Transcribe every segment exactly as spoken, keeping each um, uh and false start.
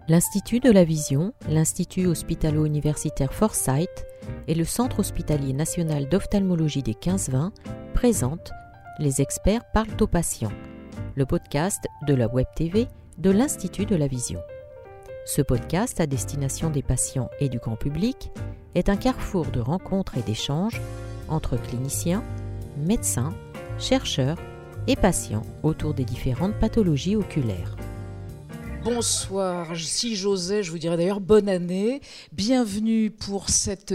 L'Institut de la Vision, l'Institut hospitalo-universitaire Forsyth et le Centre hospitalier national d'ophtalmologie des quinze vingt présentent Les experts parlent aux patients, le podcast de la Web T V de l'Institut de la Vision. Ce podcast à destination des patients et du grand public est un carrefour de rencontres et d'échanges entre cliniciens, médecins, chercheurs et patients autour des différentes pathologies oculaires. Bonsoir, si j'osais, je vous dirais d'ailleurs bonne année. Bienvenue pour cette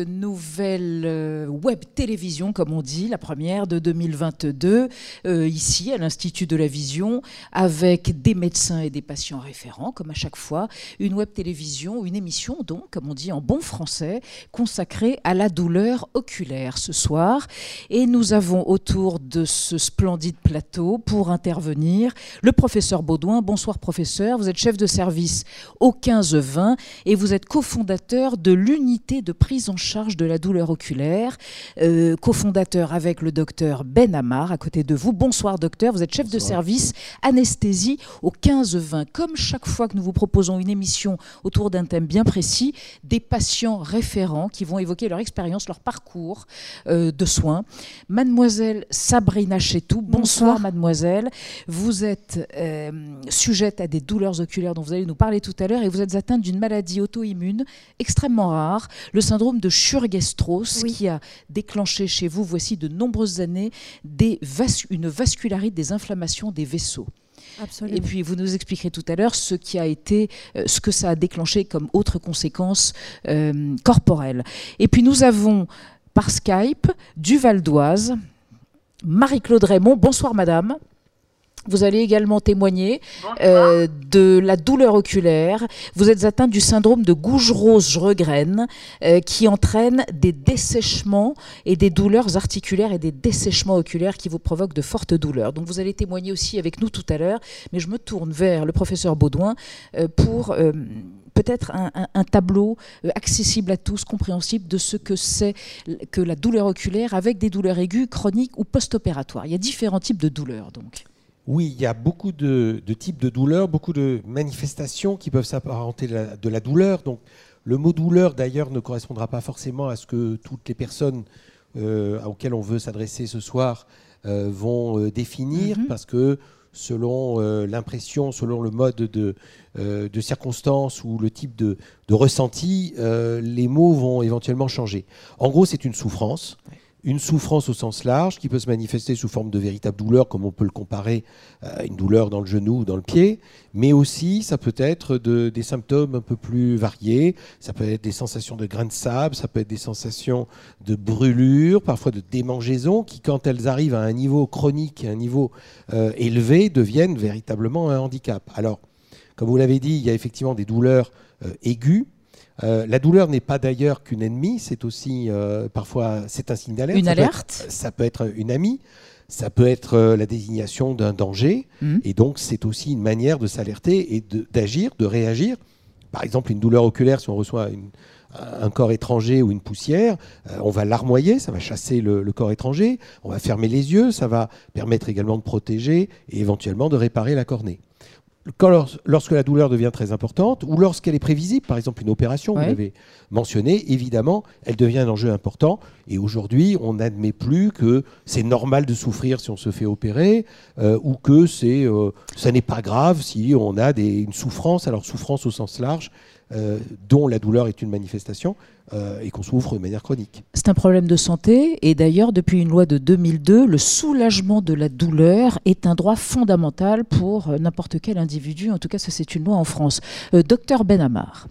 nouvelle web télévision, comme on dit, la première de deux mille vingt-deux, euh, ici à l'Institut de la Vision, avec des médecins et des patients référents, comme à chaque fois. Une web télévision, une émission donc, comme on dit en bon français, consacrée à la douleur oculaire ce soir. Et nous avons autour de ce splendide plateau, pour intervenir, le professeur Baudouin. Bonsoir professeur, vous êtes chef de de service au quinze vingt et vous êtes cofondateur de l'unité de prise en charge de la douleur oculaire, euh, cofondateur avec le docteur Ben Amar à côté de vous. Bonsoir docteur, vous êtes chef Bonsoir. de service anesthésie au quinze vingt. Comme chaque fois que nous vous proposons une émission autour d'un thème bien précis, des patients référents qui vont évoquer leur expérience, leur parcours euh, de soins. Mademoiselle Sabrina Chetou, bonsoir, bonsoir mademoiselle. Vous êtes euh, sujette à des douleurs oculaires dont vous allez nous parler tout à l'heure, et vous êtes atteinte d'une maladie auto-immune extrêmement rare, le syndrome de Sturge-Strauss, oui. qui a déclenché chez vous, voici de nombreuses années, des vas- une vascularite, des inflammations des vaisseaux. Absolument. Et puis vous nous expliquerez tout à l'heure ce qui a été, euh, ce que ça a déclenché comme autres conséquences euh, corporelles. Et puis nous avons par Skype du Val d'Oise Marie-Claude Raymond. Bonsoir madame. Vous allez également témoigner euh, de la douleur oculaire. Vous êtes atteinte du syndrome de Gougerot-Sjögren euh, qui entraîne des dessèchements et des douleurs articulaires et des dessèchements oculaires qui vous provoquent de fortes douleurs. Donc vous allez témoigner aussi avec nous tout à l'heure, mais je me tourne vers le professeur Baudouin euh, pour euh, peut-être un, un, un tableau euh, accessible à tous, compréhensible de ce que c'est que la douleur oculaire avec des douleurs aiguës, chroniques ou post-opératoires. Il y a différents types de douleurs donc. Oui, il y a beaucoup de, de types de douleurs, beaucoup de manifestations qui peuvent s'apparenter de la, de la douleur. Donc, le mot douleur, d'ailleurs, ne correspondra pas forcément à ce que toutes les personnes euh, auxquelles on veut s'adresser ce soir euh, vont euh, définir, mm-hmm. parce que selon euh, l'impression, selon le mode de, euh, de circonstance ou le type de, de ressenti, euh, les mots vont éventuellement changer. En gros, c'est une souffrance. Une souffrance au sens large qui peut se manifester sous forme de véritable douleur, comme on peut le comparer à une douleur dans le genou ou dans le pied, mais aussi ça peut être de, des symptômes un peu plus variés, ça peut être des sensations de grains de sable, ça peut être des sensations de brûlure, parfois de démangeaison, qui quand elles arrivent à un niveau chronique, à un niveau euh, élevé, deviennent véritablement un handicap. Alors, comme vous l'avez dit, il y a effectivement des douleurs euh, aiguës. Euh, la douleur n'est pas d'ailleurs qu'une ennemie, c'est aussi euh, parfois c'est un signe d'alerte. Une ça alerte. Peut être, ça peut être une amie, ça peut être euh, la désignation d'un danger, mmh. et donc c'est aussi une manière de s'alerter et de, d'agir, de réagir. Par exemple, une douleur oculaire, si on reçoit une, un corps étranger ou une poussière, euh, on va larmoyer, ça va chasser le, le corps étranger, on va fermer les yeux, ça va permettre également de protéger et éventuellement de réparer la cornée. Quand, lorsque la douleur devient très importante ou lorsqu'elle est prévisible, par exemple une opération, ouais. vous l'avez mentionné, évidemment, elle devient un enjeu important. Et aujourd'hui, on n'admet plus que c'est normal de souffrir si on se fait opérer euh, ou que c'est, euh, ça n'est pas grave si on a des, une souffrance, alors souffrance au sens large, euh, dont la douleur est une manifestation euh, et qu'on souffre de manière chronique. C'est un problème de santé et d'ailleurs, depuis une loi de deux mille deux, le soulagement de la douleur est un droit fondamental pour n'importe quel individu. En tout cas, ça c'est une loi en France. Euh, docteur Ben Amar.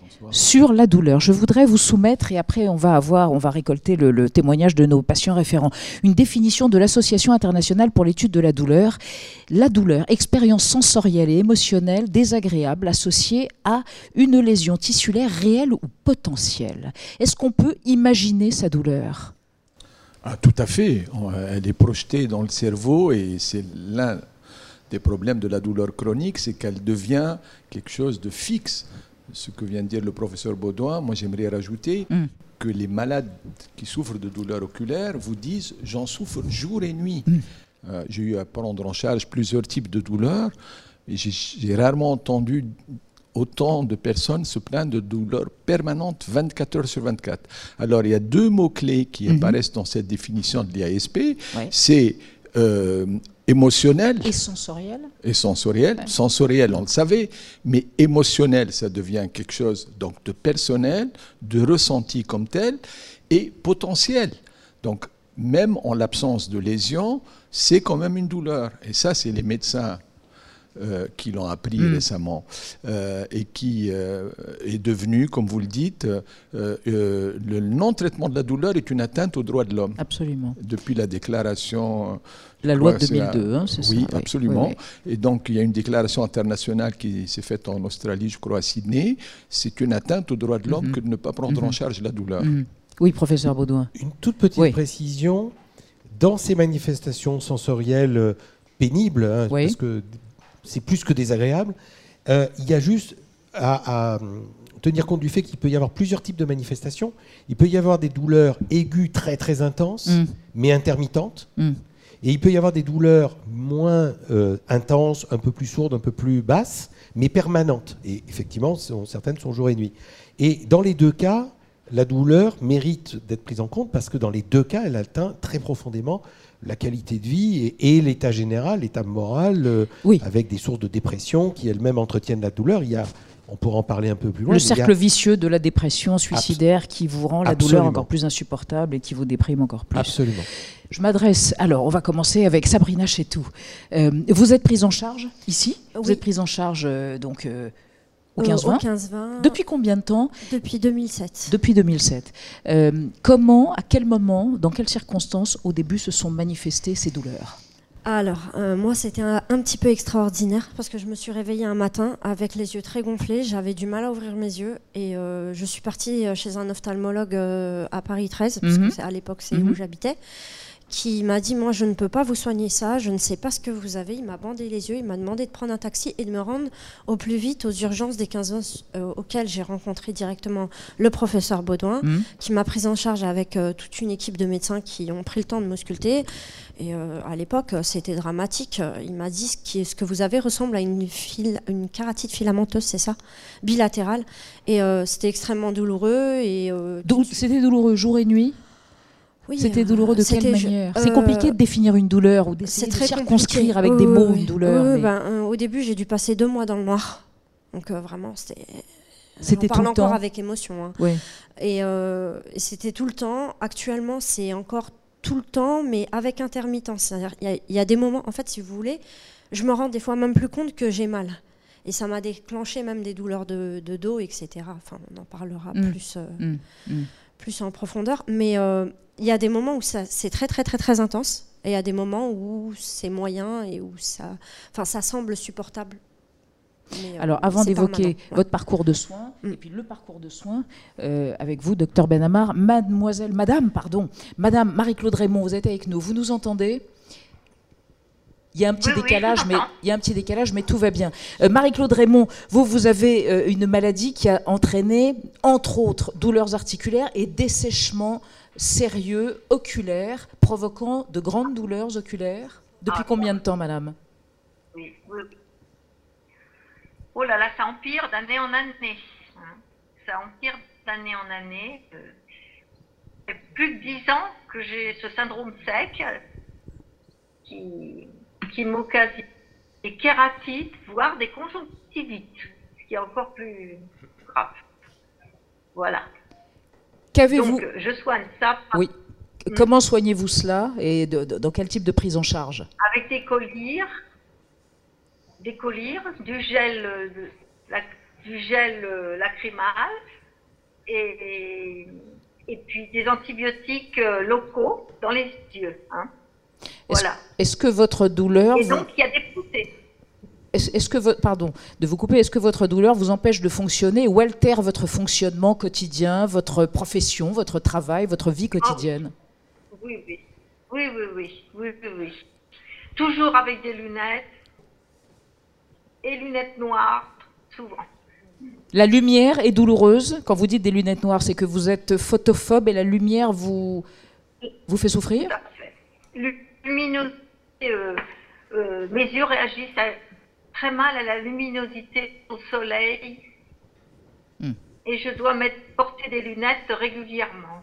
Sur la douleur, je voudrais vous soumettre, et après on va avoir, on va récolter le, le témoignage de nos patients référents, une définition de l'Association internationale pour l'étude de la douleur. La douleur, expérience sensorielle et émotionnelle désagréable associée à une lésion tissulaire réelle ou potentielle. Est-ce qu'on peut imaginer sa douleur ? Ah, tout à fait. Elle est projetée dans le cerveau et c'est l'un des problèmes de la douleur chronique, c'est qu'elle devient quelque chose de fixe. Ce que vient de dire le professeur Baudouin, moi j'aimerais rajouter mm. que les malades qui souffrent de douleurs oculaires vous disent « j'en souffre jour et nuit mm. ». Euh, j'ai eu à prendre en charge plusieurs types de douleurs et j'ai, j'ai rarement entendu autant de personnes se plaignent de douleurs permanentes vingt-quatre heures sur vingt-quatre. Alors, il y a deux mots-clés qui mm-hmm. apparaissent dans cette définition de l'I A S P. Ouais. C'est euh, émotionnel. Et sensoriel. Et sensoriel. Ouais. Sensoriel, on le savait, mais émotionnel, ça devient quelque chose donc, de personnel, de ressenti comme tel, et potentiel. Donc, même en l'absence de lésion, c'est quand même une douleur. Et ça, c'est les médecins euh, qui l'ont appris mmh. récemment euh, et qui euh, est devenu, comme vous le dites, euh, euh, le non-traitement de la douleur est une atteinte aux droits de l'homme. Absolument. Depuis la déclaration... La loi de deux mille deux, hein, c'est oui, ça. Oui, absolument. Oui, oui. Et donc, il y a une déclaration internationale qui s'est faite en Australie, je crois, à Sydney. C'est une atteinte aux droits de l'homme mmh. que de ne pas prendre mmh. en charge la douleur. Mmh. Oui, professeur Baudouin. Une toute petite oui. précision. Dans ces manifestations sensorielles pénibles, hein, oui. parce que c'est plus que désagréable, euh, il y a juste à, à tenir compte du fait qu'il peut y avoir plusieurs types de manifestations. Il peut y avoir des douleurs aiguës très très intenses, mm. mais intermittentes. Mm. Et il peut y avoir des douleurs moins euh, intenses, un peu plus sourdes, un peu plus basses, mais permanentes. Et effectivement, sont, certaines sont jour et nuit. Et dans les deux cas, la douleur mérite d'être prise en compte parce que dans les deux cas, elle atteint très profondément la qualité de vie et, et l'état général, l'état moral, euh, oui. avec des sources de dépression qui elles-mêmes entretiennent la douleur. Il y a, on pourra en parler un peu plus loin. Le cercle a... vicieux de la dépression suicidaire Abs- qui vous rend la Absolument. douleur encore plus insupportable et qui vous déprime encore plus. Absolument. Je m'adresse, alors on va commencer avec Sabrina Chetou. Euh, vous êtes prise en charge ici oui. Vous êtes prise en charge euh, donc... Euh, Au quinze vingt. Au quinze vingt. Depuis combien de temps ? Depuis deux mille sept. Depuis deux mille sept. Euh, comment, à quel moment, dans quelles circonstances, au début, se sont manifestées ces douleurs ? Alors, euh, moi, c'était un, un petit peu extraordinaire parce que je me suis réveillée un matin avec les yeux très gonflés. J'avais du mal à ouvrir mes yeux et euh, je suis partie chez un ophtalmologue euh, à Paris treize, parce mm-hmm. que c'est, à l'époque, c'est mm-hmm. où j'habitais, qui m'a dit, moi, je ne peux pas vous soigner ça, je ne sais pas ce que vous avez. Il m'a bandé les yeux, il m'a demandé de prendre un taxi et de me rendre au plus vite aux urgences des quinze vingt, euh, auxquelles j'ai rencontré directement le professeur Baudouin, mmh. qui m'a prise en charge avec euh, toute une équipe de médecins qui ont pris le temps de m'ausculter. Et euh, à l'époque, c'était dramatique. Il m'a dit, ce, qui, ce que vous avez ressemble à une, fil, une kératite filamenteuse, c'est ça, bilatérale. Et euh, c'était extrêmement douloureux. Et, euh, Dou- c'était douloureux jour et nuit ? Oui, C'était douloureux de quelle manière euh, C'est compliqué de définir une douleur ou d'essayer de circonscrire compliqué. avec euh, des mots une douleur. Euh, mais... ben, euh, au début, j'ai dû passer deux mois dans le noir. Donc euh, vraiment, c'était... C'était J'en tout parle le encore temps. avec émotion. Hein. Oui. Et, euh, et c'était tout le temps. Actuellement, c'est encore tout le temps, mais avec intermittence. C'est-à-dire, il y, y a des moments, en fait, si vous voulez, je me rends des fois même plus compte que j'ai mal. Et ça m'a déclenché même des douleurs de, de dos, et cetera. Enfin, on en parlera mm. plus, euh, mm. Mm. plus en profondeur. Mais... Euh, il y a des moments où ça, c'est très, très, très, très intense. Et il y a des moments où c'est moyen et où ça, enfin, ça semble supportable. Mais, Alors, avant d'évoquer ouais. votre parcours de soins, mm. et puis le parcours de soins, euh, avec vous, docteur Benhamar, mademoiselle, madame, pardon, madame Marie-Claude Raymond, vous êtes avec nous. Vous nous entendez ? Il y a un petit oui, décalage, oui, mais il y a un petit décalage, mais tout va bien. Euh, Marie-Claude Raymond, vous, vous avez euh, une maladie qui a entraîné, entre autres, douleurs articulaires et dessèchements sérieux, oculaires, provoquant de grandes douleurs oculaires. Depuis ah, combien de temps, madame ? Oui, oui. Oh là là, ça empire d'année en année. Ça empire d'année en année. Ça fait plus de dix ans que j'ai ce syndrome sec qui... qui m'occasionne des kératites, voire des conjonctivites, ce qui est encore plus grave. Voilà. Qu'avez-vous ? Donc, je soigne ça. Oui. Mmh. Comment soignez-vous cela et de, de, dans quel type de prise en charge ? Avec des collyres, des collyres, du gel, de, la, du gel euh, lacrymal et, et, et puis des antibiotiques euh, locaux dans les yeux. Hein. Voilà. Est-ce, est-ce que votre douleur... Et donc, il y a des poussées. Est-ce, est-ce que votre, pardon, de vous couper, est-ce que votre douleur vous empêche de fonctionner ou altère votre fonctionnement quotidien, votre profession, votre travail, votre vie quotidienne ? Oh, oui, oui. Oui, oui, oui, oui, oui, oui. Toujours avec des lunettes et lunettes noires, souvent. La lumière est douloureuse. Quand vous dites des lunettes noires, c'est que vous êtes photophobe et la lumière vous, vous fait souffrir ? Tout à fait. Luminosité, euh, euh, mes yeux réagissent à, très mal à la luminosité au soleil. Mm. Et je dois mettre, porter des lunettes régulièrement.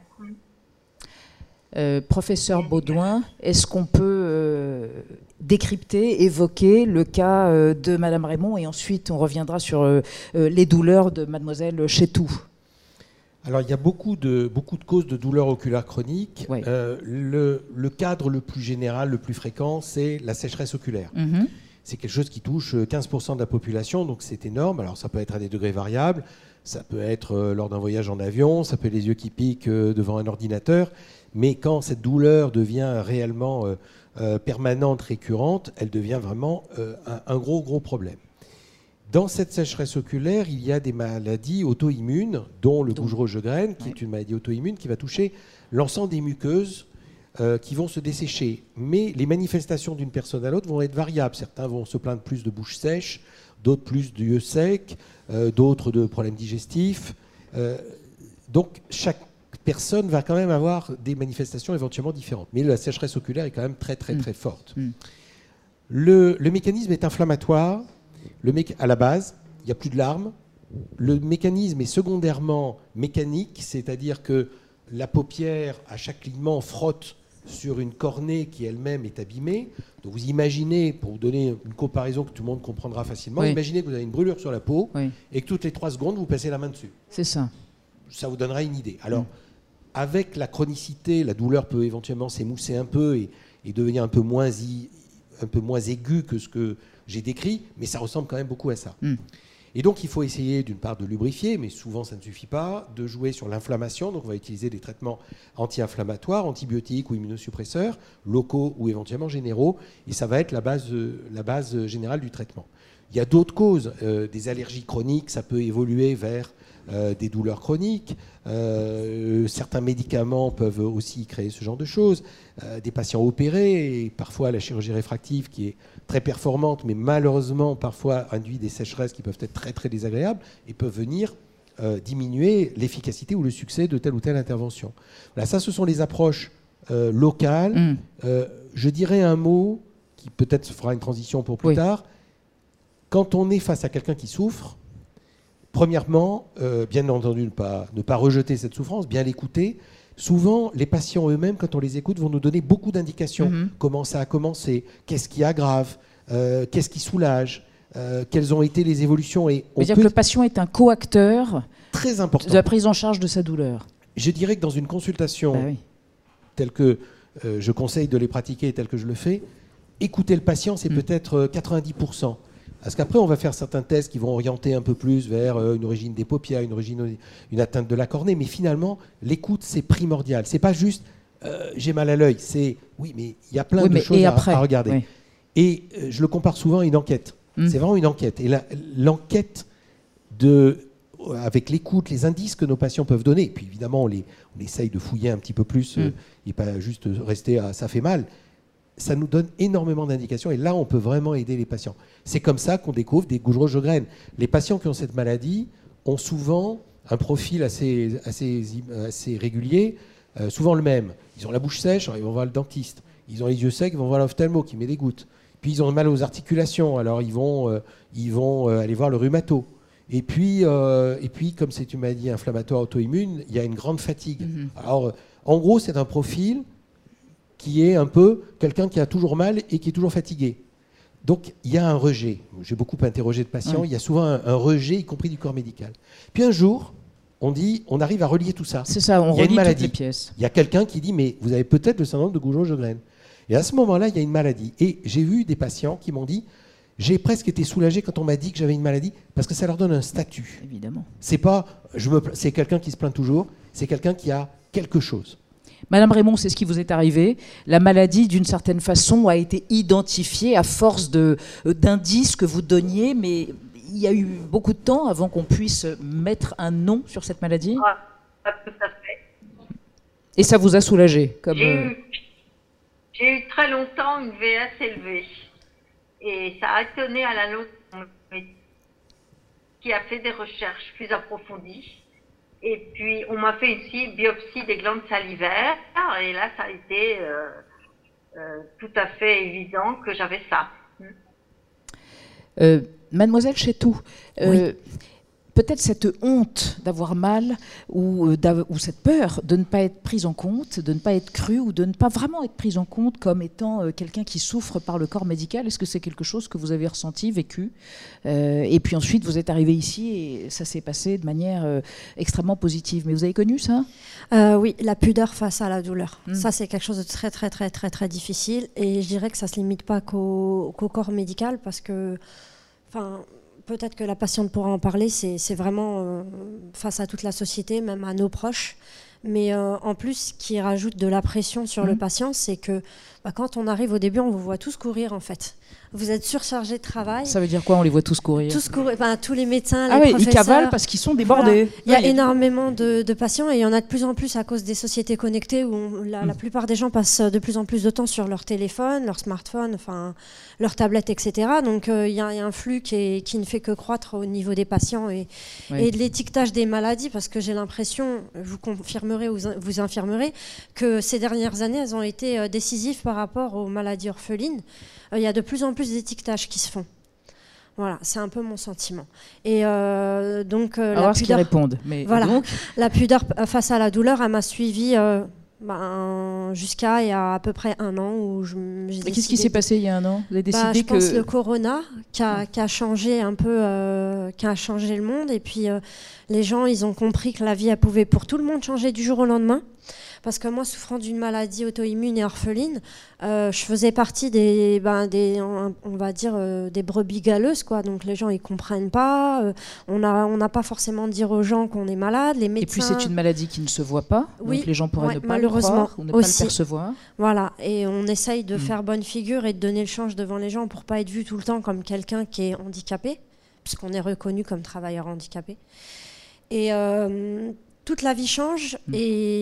Euh, professeur Baudouin, est-ce qu'on peut euh, décrypter, évoquer le cas euh, de Madame Raymond et ensuite on reviendra sur euh, euh, les douleurs de Mademoiselle Chetou? Alors il y a beaucoup de, beaucoup de causes de douleurs oculaires chroniques. Oui. Euh, le, le cadre le plus général, le plus fréquent, c'est la sécheresse oculaire. Mm-hmm. C'est quelque chose qui touche quinze pour cent de la population, donc c'est énorme. Alors ça peut être à des degrés variables, ça peut être euh, lors d'un voyage en avion, ça peut être les yeux qui piquent euh, devant un ordinateur. Mais quand cette douleur devient réellement euh, euh, permanente, récurrente, elle devient vraiment euh, un, un gros, gros problème. Dans cette sécheresse oculaire, il y a des maladies auto-immunes, dont le Gougerot-Jeghren, qui oui. est une maladie auto-immune qui va toucher l'ensemble des muqueuses euh, qui vont se dessécher. Mais les manifestations d'une personne à l'autre vont être variables. Certains vont se plaindre plus de bouche sèche, d'autres plus d'yeux secs, euh, d'autres de problèmes digestifs. Euh, donc chaque personne va quand même avoir des manifestations éventuellement différentes. Mais la sécheresse oculaire est quand même très, très, très forte. Mmh. Le, le mécanisme est inflammatoire. Le méca- à la base, il n'y a plus de larmes. Le mécanisme est secondairement mécanique, c'est-à-dire que la paupière, à chaque clignement, frotte sur une cornée qui elle-même est abîmée. Donc vous imaginez, pour vous donner une comparaison que tout le monde comprendra facilement, oui. imaginez que vous avez une brûlure sur la peau oui. et que toutes les trois secondes, vous passez la main dessus. C'est ça. Ça vous donnera une idée. Alors, mmh. avec la chronicité, la douleur peut éventuellement s'émousser un peu et, et devenir un peu, moins i, un peu moins aiguë que ce que j'ai décrit, mais ça ressemble quand même beaucoup à ça. Mm. Et donc il faut essayer d'une part de lubrifier, mais souvent ça ne suffit pas, de jouer sur l'inflammation, donc on va utiliser des traitements anti-inflammatoires, antibiotiques ou immunosuppresseurs, locaux ou éventuellement généraux, et ça va être la base, la base générale du traitement. Il y a d'autres causes, euh, des allergies chroniques, ça peut évoluer vers Euh, des douleurs chroniques, euh, certains médicaments peuvent aussi créer ce genre de choses, euh, des patients opérés, et parfois la chirurgie réfractive qui est très performante, mais malheureusement parfois induit des sécheresses qui peuvent être très très désagréables et peuvent venir euh, diminuer l'efficacité ou le succès de telle ou telle intervention. Voilà, ça ce sont les approches euh, locales. Mm. Euh, je dirais un mot qui peut-être fera une transition pour plus oui. tard. Quand on est face à quelqu'un qui souffre, premièrement, euh, bien entendu, ne pas, ne pas rejeter cette souffrance, bien l'écouter. Souvent, les patients eux-mêmes, quand on les écoute, vont nous donner beaucoup d'indications. Mm-hmm. Comment ça a commencé, qu'est-ce qui aggrave, euh, qu'est-ce qui soulage, euh, quelles ont été les évolutions. Et on dire peut... que le patient est un co-acteur très important de la prise en charge de sa douleur. Je dirais que dans une consultation bah oui. telle que euh, je conseille de les pratiquer et telle que je le fais, écouter le patient, c'est mm. peut-être quatre-vingt-dix pour cent. Parce qu'après, on va faire certains tests qui vont orienter un peu plus vers une origine des paupières, une, origine, une atteinte de la cornée. Mais finalement, l'écoute, c'est primordial. C'est pas juste euh, j'ai mal à l'œil. C'est oui, mais il y a plein oui, de choses à, à regarder. Oui. Et euh, je le compare souvent à une enquête. Mmh. C'est vraiment une enquête. Et la, l'enquête de, avec l'écoute, les indices que nos patients peuvent donner. Et puis évidemment, on, les, on essaye de fouiller un petit peu plus mmh. euh, et pas juste rester à ça fait mal. Ça nous donne énormément d'indications et là, on peut vraiment aider les patients. C'est comme ça qu'on découvre des Gougerot-Jeghren. Les patients qui ont cette maladie ont souvent un profil assez, assez, assez régulier, euh, souvent le même. Ils ont la bouche sèche, alors ils vont voir le dentiste. Ils ont les yeux secs, ils vont voir l'ophtalmo qui met des gouttes. Puis ils ont mal aux articulations, alors ils vont, euh, ils vont euh, aller voir le rhumato. Et puis, euh, et puis, comme c'est une maladie inflammatoire auto-immune, il y a une grande fatigue. Mm-hmm. Alors, en gros, c'est un profil qui est un peu quelqu'un qui a toujours mal et qui est toujours fatigué. Donc, il y a un rejet. J'ai beaucoup interrogé de patients. Oui. Il y a souvent un, un rejet, y compris du corps médical. Puis un jour, on dit, on arrive à relier tout ça. C'est ça, on relie toutes les pièces. Il y a quelqu'un qui dit, mais vous avez peut-être le syndrome de Gougerot-Jeghren. Et à ce moment-là, il y a une maladie. Et j'ai vu des patients qui m'ont dit, j'ai presque été soulagé quand on m'a dit que j'avais une maladie, parce que ça leur donne un statut. Évidemment. C'est pas, je me, c'est quelqu'un qui se plaint toujours, c'est quelqu'un qui a quelque chose. Madame Raymond, c'est ce qui vous est arrivé. La maladie, d'une certaine façon, a été identifiée à force de, d'indices que vous donniez, mais il y a eu beaucoup de temps avant qu'on puisse mettre un nom sur cette maladie. Ah, tout à fait. Et ça vous a soulagé comme... j'ai, eu, j'ai eu très longtemps une V S élevée. Et ça a étonné à la longue qui a fait des recherches plus approfondies. Et puis, on m'a fait aussi une biopsie des glandes salivaires. Et là, ça a été euh, euh, tout à fait évident que j'avais ça. Euh, Mademoiselle Chetou, euh, oui. Peut-être cette honte d'avoir mal ou, euh, ou cette peur de ne pas être prise en compte, de ne pas être crue ou de ne pas vraiment être prise en compte comme étant euh, quelqu'un qui souffre par le corps médical. Est-ce que c'est quelque chose que vous avez ressenti, vécu euh, Et puis ensuite, vous êtes arrivé ici et ça s'est passé de manière euh, extrêmement positive. Mais vous avez connu ça euh, Oui, la pudeur face à la douleur. Mmh. Ça, c'est quelque chose de très, très, très, très, très difficile. Et je dirais que ça ne se limite pas qu'au, qu'au corps médical parce que... Enfin, peut-être que la patiente pourra en parler, c'est, c'est vraiment euh, face à toute la société, même à nos proches. Mais euh, en plus, ce qui rajoute de la pression sur mmh. le patient, c'est que bah, quand on arrive au début, on vous voit tous courir en fait. Vous êtes surchargé de travail. Ça veut dire quoi, on les voit tous courir Tous courir, enfin, tous les médecins, ah les oui, professeurs. Ils cavalent parce qu'ils sont débordés. Voilà. Il y a oui. énormément de, de patients et il y en a de plus en plus à cause des sociétés connectées où on, la, mmh. la plupart des gens passent de plus en plus de temps sur leur téléphone, leur smartphone, enfin, leur tablette, et cetera. Donc euh, il y, y a un flux qui, est, qui ne fait que croître au niveau des patients et, oui. et de l'étiquetage des maladies parce que j'ai l'impression, vous confirmerez ou vous infirmerez, que ces dernières années, elles ont été euh, décisives par rapport aux maladies orphelines. Il y a de plus en plus d'étiquetages qui se font. Voilà, c'est un peu mon sentiment. Et euh, donc, euh, la voir pudeur, ce qu'ils répondent. Mais voilà, donc... la pudeur face à la douleur, elle m'a suivie euh, ben, jusqu'à il y a à peu près un an où je. Mais qu'est-ce qui s'est passé il y a un an? Vous avez décidé bah, je que. pense le corona qui a, qui a changé un peu, euh, qui a changé le monde. Et puis euh, les gens, ils ont compris que la vie, elle pouvait pour tout le monde changer du jour au lendemain. Parce que moi, souffrant d'une maladie auto-immune et orpheline, euh, je faisais partie des, ben, des on, on va dire, euh, des brebis galeuses, quoi. Donc les gens, ils comprennent pas. Euh, on n'a on n'a pas forcément de dire aux gens qu'on est malade. Les médecins... Et puis c'est une maladie qui ne se voit pas. Oui, donc les gens pourraient ouais, ne pas malheureusement, le croire ou ne aussi. pas le percevoir. Voilà. Et on essaye de mmh. faire bonne figure et de donner le change devant les gens pour pas être vu tout le temps comme quelqu'un qui est handicapé, puisqu'on est reconnu comme travailleur handicapé. Et euh, toute la vie change mmh.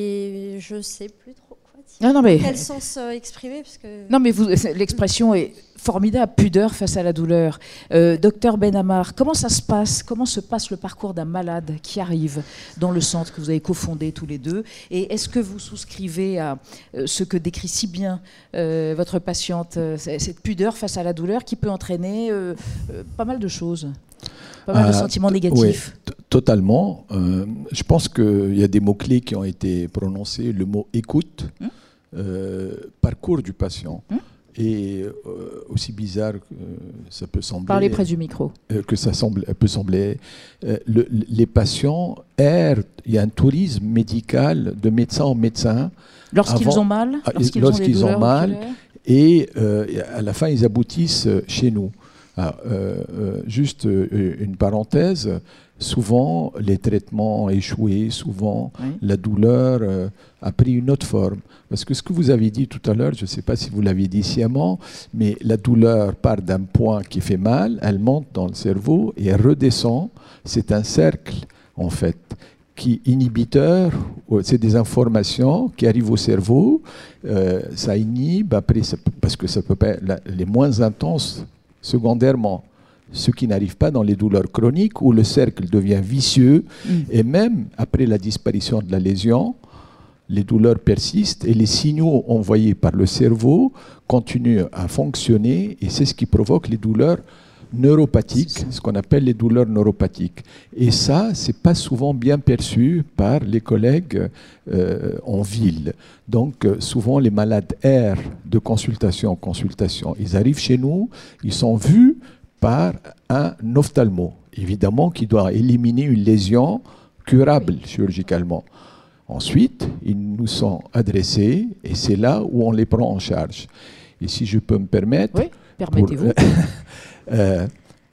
et je sais plus trop quoi dire. Non, non, mais... Quel sens euh, exprimer parce que... Non, mais vous, l'expression est formidable, pudeur face à la douleur. Euh, Docteur Benhamar, comment ça se passe? Comment se passe le parcours d'un malade qui arrive dans le centre que vous avez cofondé tous les deux? Et est-ce que vous souscrivez à euh, ce que décrit si bien euh, votre patiente, euh, cette pudeur face à la douleur qui peut entraîner euh, euh, pas mal de choses? Pas mal euh, de sentiments négatifs. Oui, totalement. Euh, je pense qu'il y a des mots-clés qui ont été prononcés. Le mot écoute, hum? euh, parcours du patient. Hum? Et euh, aussi bizarre que euh, ça peut sembler... Parlez près du micro. Euh, que ça semble, peut sembler... Euh, le, les patients errent. Il y a un tourisme médical de médecin en médecin. Lorsqu'ils avant, ont mal Lorsqu'ils, lorsqu'ils ont, des ont mal. Et euh, à la fin, ils aboutissent chez nous. Ah, euh, euh, juste euh, une parenthèse, souvent les traitements ont échoué, souvent oui. la douleur euh, a pris une autre forme. Parce que ce que vous avez dit tout à l'heure, je ne sais pas si vous l'avez dit sciemment, mais la douleur part d'un point qui fait mal, elle monte dans le cerveau et elle redescend. C'est un cercle en fait qui inhibiteur, c'est des informations qui arrivent au cerveau, euh, ça inhibe, après, ça, parce que ça peut pas, la, les moins intenses secondairement, ce qui n'arrive pas dans les douleurs chroniques où le cercle devient vicieux mmh. et même après la disparition de la lésion, les douleurs persistent et les signaux envoyés par le cerveau continuent à fonctionner et c'est ce qui provoque les douleurs neuropathiques, ce qu'on appelle les douleurs neuropathiques. Et ça, c'est pas souvent bien perçu par les collègues euh, en ville. Donc, euh, souvent, les malades errent de consultation en consultation. Ils arrivent chez nous, ils sont vus par un ophtalmo, évidemment, qui doit éliminer une lésion curable chirurgicalement. Ensuite, ils nous sont adressés et c'est là où on les prend en charge. Et si je peux me permettre... Oui, permettez-vous. Pour, Euh,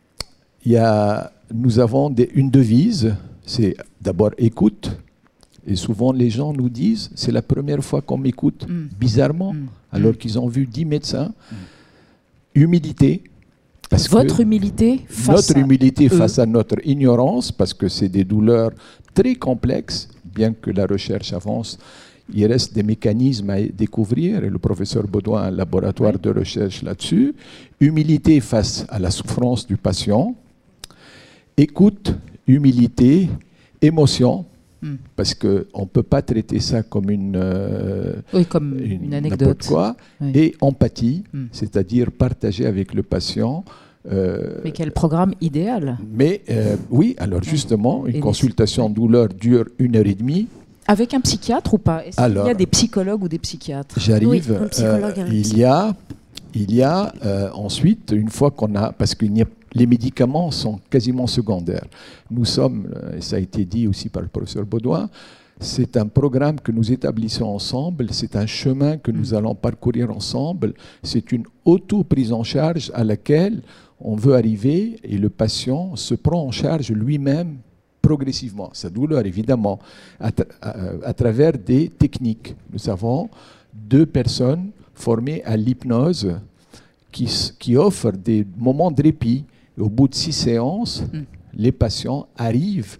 y a, nous avons des, une devise, c'est d'abord écoute, et souvent les gens nous disent c'est la première fois qu'on m'écoute, mm. bizarrement, mm. alors mm. qu'ils ont vu dix médecins. Mm. Humilité. Parce Votre que humilité face Notre à humilité eux. face à notre ignorance, parce que c'est des douleurs très complexes, bien que la recherche avance. Il reste des mécanismes à découvrir et le professeur Baudouin a un laboratoire oui. de recherche là-dessus. Humilité face à la souffrance du patient. Écoute, humilité, émotion, mm. parce qu'on ne peut pas traiter ça comme une, euh, oui, comme une, une anecdote. Quoi. Oui. Et empathie, mm. c'est-à-dire partager avec le patient Euh, mais quel programme idéal. Mais euh, oui, alors justement, une Et consultation en douleur dure une heure et demie. Avec un psychiatre ou pas? Est-ce qu'il Alors, y a des psychologues ou des psychiatres? J'arrive. Oui, un psychologue, euh, un il y a, il y a euh, ensuite, une fois qu'on a, parce que les médicaments sont quasiment secondaires. Nous sommes, et ça a été dit aussi par le professeur Baudouin, c'est un programme que nous établissons ensemble, c'est un chemin que nous allons parcourir ensemble, c'est une auto-prise en charge à laquelle on veut arriver et le patient se prend en charge lui-même progressivement, sa douleur évidemment, à, tra à, à travers des techniques. Nous avons deux personnes formées à l'hypnose qui, qui offrent des moments de répit. Et au bout de six séances, mm. les patients arrivent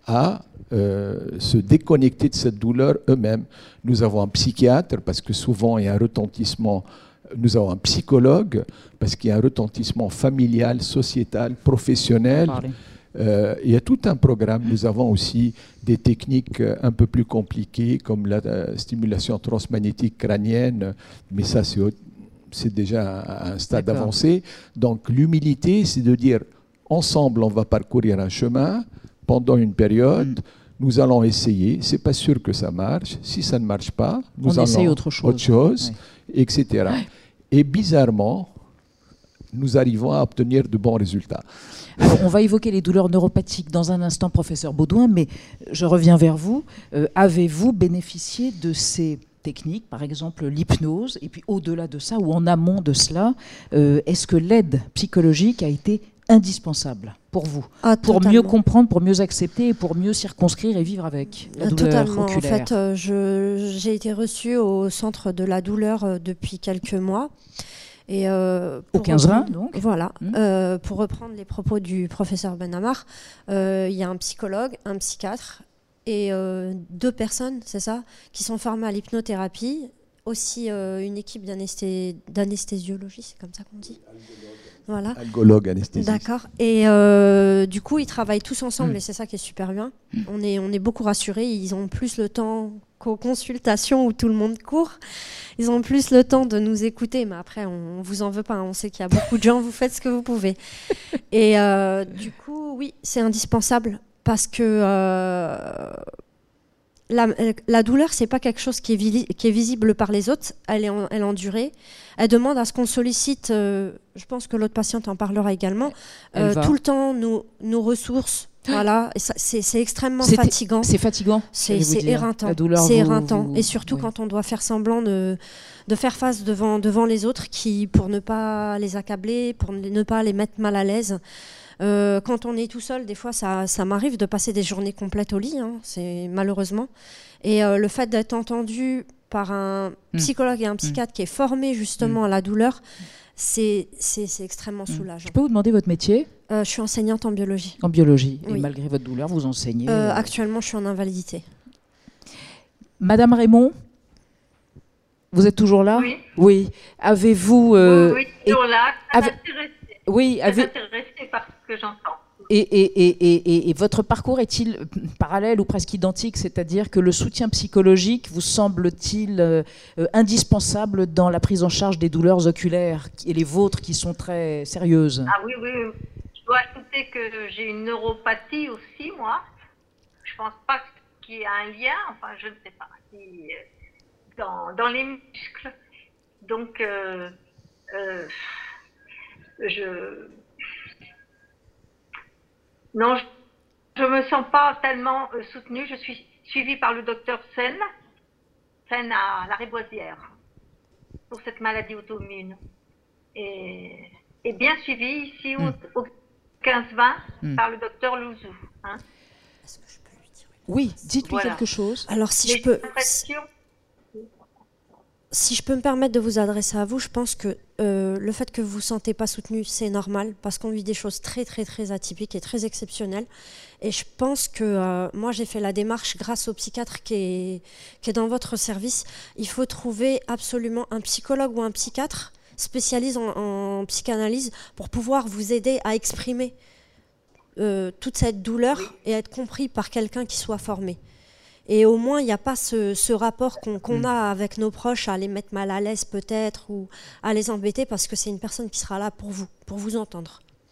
à euh, se déconnecter de cette douleur eux-mêmes. Nous avons un psychiatre parce que souvent il y a un retentissement. Nous avons un psychologue parce qu'il y a un retentissement familial, sociétal, professionnel. Euh, il y a tout un programme. Nous avons aussi des techniques un peu plus compliquées comme la euh, stimulation transmagnétique crânienne, mais ça c'est, c'est déjà à un stade avancé. Donc l'humilité, c'est de dire ensemble on va parcourir un chemin pendant une période. Mm. Nous allons essayer. C'est pas sûr que ça marche. Si ça ne marche pas, nous on allons essaye autre chose, autre chose ouais. et cetera. Ouais. Et bizarrement, nous arrivons à obtenir de bons résultats. Alors, on va évoquer les douleurs neuropathiques dans un instant, professeur Baudouin, mais je reviens vers vous. Euh, avez-vous bénéficié de ces techniques, par exemple l'hypnose, et puis au-delà de ça, ou en amont de cela, euh, est-ce que l'aide psychologique a été indispensable pour vous, ah, pour mieux comprendre, pour mieux accepter, et pour mieux circonscrire et vivre avec la douleur totalement. oculaire? En fait, euh, je, j'ai été reçue au centre de la douleur euh, depuis quelques mois. Et euh, au quinze vingt, donc. Voilà. Mmh. Euh, pour reprendre les propos du professeur Benamar, euh, il y a un psychologue, un psychiatre et euh, deux personnes, c'est ça, qui sont formées à l'hypnothérapie. Aussi euh, une équipe d'anesthé- d'anesthésiologie, c'est comme ça qu'on dit. Voilà. Algologue, anesthésiste. D'accord. Et euh, du coup, ils travaillent tous ensemble mmh. et c'est ça qui est super bien. Mmh. On est, on est beaucoup rassurés. Ils ont plus le temps qu'aux consultations où tout le monde court. Ils ont plus le temps de nous écouter. Mais après, on ne vous en veut pas. On sait qu'il y a beaucoup de gens. Vous faites ce que vous pouvez. Et euh, du coup, oui, c'est indispensable parce que euh, la, la douleur, c'est pas quelque chose qui est, vi- qui est visible par les autres. Elle est, en, elle est endurée. Elle demande à ce qu'on sollicite, euh, je pense que l'autre patiente en parlera également, euh, tout le temps nos, nos ressources. Voilà, et ça, c'est, c'est extrêmement c'est fatigant. C'est fatigant. C'est, c'est éreintant. C'est éreintant. Vous, vous... Et surtout oui. quand on doit faire semblant de, de faire face devant, devant les autres qui, pour ne pas les accabler, pour ne pas les mettre mal à l'aise. Euh, quand on est tout seul, des fois, ça, ça m'arrive de passer des journées complètes au lit, hein, c'est malheureusement. Et euh, le fait d'être entendu par un mmh. psychologue et un psychiatre mmh. qui est formé justement mmh. à la douleur, c'est, c'est, c'est extrêmement mmh. soulageant. Je peux vous demander votre métier ? euh, Je suis enseignante en biologie. En biologie. Oui. Et malgré votre douleur, vous enseignez euh, euh... Actuellement, je suis en invalidité. Madame Raymond, vous êtes toujours là ? Oui. Oui. Avez-vous... Euh, oui, oui, toujours là. Ça avez... m'intéressait. Oui, avez... m'intéressait par ce que j'entends. Et, et, et, et, et votre parcours est-il parallèle ou presque identique ? C'est-à-dire que le soutien psychologique vous semble-t-il euh, indispensable dans la prise en charge des douleurs oculaires et les vôtres qui sont très sérieuses ? Ah oui, oui. Je dois ajouter que j'ai une neuropathie aussi, moi. Je ne pense pas qu'il y ait un lien, enfin je ne sais pas, si, dans, dans les muscles. Donc, euh, euh, je... Non, je ne me sens pas tellement euh, soutenue. Je suis suivie par le docteur Sen, Sen à la Réboisière, pour cette maladie auto-immune. Et, et bien suivie ici mm. au, au quinze vingt mm. par le docteur Louzou. Hein. Est-ce que je peux lui dire ? Oui, dites-lui voilà. quelque chose. Alors, si je peux... Si je peux me permettre de vous adresser à vous, je pense que euh, le fait que vous ne vous sentez pas soutenu, c'est normal, parce qu'on vit des choses très, très, très atypiques et très exceptionnelles. Et je pense que euh, moi, j'ai fait la démarche grâce au psychiatre qui est, qui est dans votre service. Il faut trouver absolument un psychologue ou un psychiatre spécialisé en, en psychanalyse pour pouvoir vous aider à exprimer euh, toute cette douleur et être compris par quelqu'un qui soit formé. Et au moins, il n'y a pas ce, ce rapport qu'on, qu'on a avec nos proches à les mettre mal à l'aise peut-être ou à les embêter parce que c'est une personne qui sera là pour vous, pour vous entendre.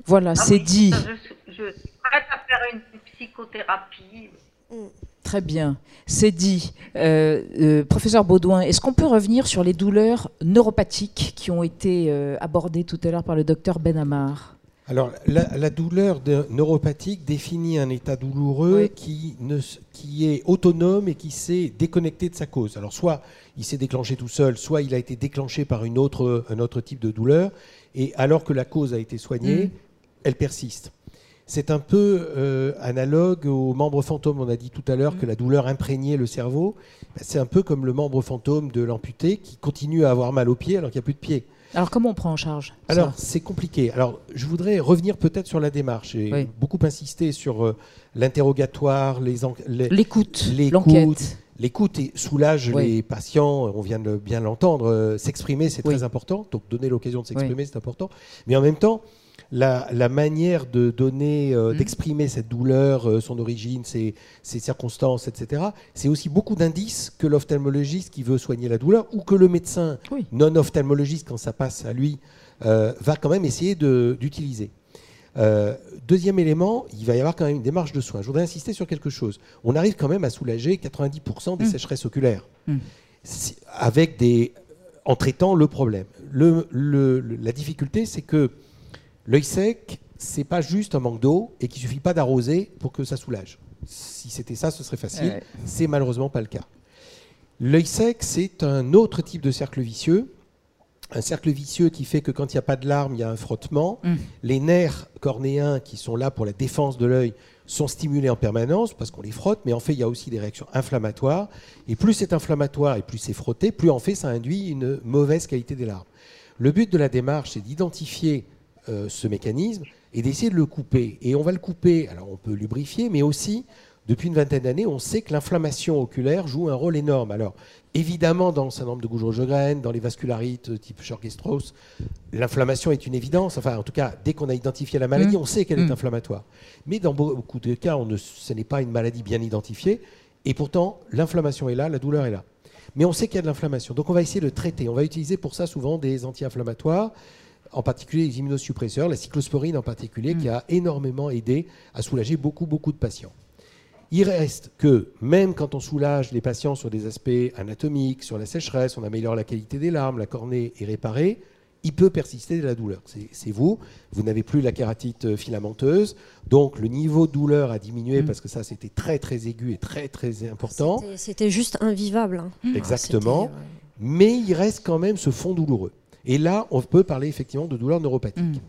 Voilà, Ah c'est oui, dit. ça, je, je suis prête à faire une psychothérapie. Très bien, c'est dit. Euh, euh, professeur Baudouin, est-ce qu'on peut revenir sur les douleurs neuropathiques qui ont été euh, abordées tout à l'heure par le docteur Benhamar? Alors, la, la douleur de- neuropathique définit un état douloureux Oui. qui, ne, s- qui est autonome et qui s'est déconnecté de sa cause. Alors, soit il s'est déclenché tout seul, soit il a été déclenché par une autre, un autre type de douleur, et alors que la cause a été soignée, Mm. elle persiste. C'est un peu euh, analogue au membre fantôme. On a dit tout à l'heure Mm. que la douleur imprégnait le cerveau. Ben, c'est un peu comme le membre fantôme de l'amputé qui continue à avoir mal aux pieds alors qu'il n'y a plus de pieds. Alors, comment on prend en charge ça? Alors, c'est compliqué. Alors, je voudrais revenir peut-être sur la démarche. J'ai Oui. beaucoup insisté sur euh, l'interrogatoire, les en- les- L'écoute, l'écoute. l'enquête. L'écoute et soulage Oui. les patients, on vient de bien l'entendre. euh, s'exprimer, c'est Oui. très important. Donc, donner l'occasion de s'exprimer, c'est important. Mais en même temps, la, la manière de donner, euh, Mm. d'exprimer cette douleur, euh, son origine, ses, ses circonstances, et cetera, c'est aussi beaucoup d'indices que l'ophtalmologiste qui veut soigner la douleur ou que le médecin Oui. non-ophtalmologiste, quand ça passe à lui, euh, va quand même essayer de- d'utiliser. Euh, deuxième élément, il va y avoir quand même une démarche de soin. Je voudrais insister sur quelque chose. On arrive quand même à soulager quatre-vingt-dix pour cent des Mm. sécheresses oculaires, Mm. Si- avec des, en traitant le problème. Le- le- le- la difficulté, c'est que l'œil sec, c'est pas juste un manque d'eau et qu'il suffit pas d'arroser pour que ça soulage. Si c'était ça, ce serait facile. Ouais. C'est malheureusement pas le cas. L'œil sec, c'est un autre type de cercle vicieux. Un cercle vicieux qui fait que quand il n'y a pas de larmes, il y a un frottement. Mm. Les nerfs cornéens qui sont là pour la défense de l'œil sont stimulés en permanence parce qu'on les frotte, mais en fait, il y a aussi des réactions inflammatoires. Et plus c'est inflammatoire et plus c'est frotté, plus en fait, ça induit une mauvaise qualité des larmes. Le but de la démarche, c'est d'identifier euh, ce mécanisme et d'essayer de le couper. Et on va le couper, alors on peut lubrifier, mais aussi, depuis une vingtaine d'années, on sait que l'inflammation oculaire joue un rôle énorme. Alors, évidemment, dans le syndrome de Gouge-Rojogren, dans les vascularites type Churg-Strauss, l'inflammation est une évidence. Enfin, en tout cas, dès qu'on a identifié la maladie, Mmh. on sait qu'elle Mmh. est inflammatoire. Mais dans beaucoup de cas, on ne, ce n'est pas une maladie bien identifiée. Et pourtant, l'inflammation est là, la douleur est là. Mais on sait qu'il y a de l'inflammation. Donc, on va essayer de traiter. On va utiliser pour ça souvent des anti-inflammatoires, en particulier les immunosuppresseurs, la cyclosporine en particulier, Mmh. qui a énormément aidé à soulager beaucoup, beaucoup de patients. Il reste que, même quand on soulage les patients sur des aspects anatomiques, sur la sécheresse, on améliore la qualité des larmes, la cornée est réparée, il peut persister de la douleur. C'est, c'est vous, vous n'avez plus la kératite filamenteuse, donc le niveau de douleur a diminué Mm. parce que ça c'était très très aigu et très très important, C'était- C'était juste invivable. hein. Mmh. exactement, C'était, euh, mais il reste quand même ce fond douloureux. Et là, on peut parler effectivement de douleur neuropathique. Mm.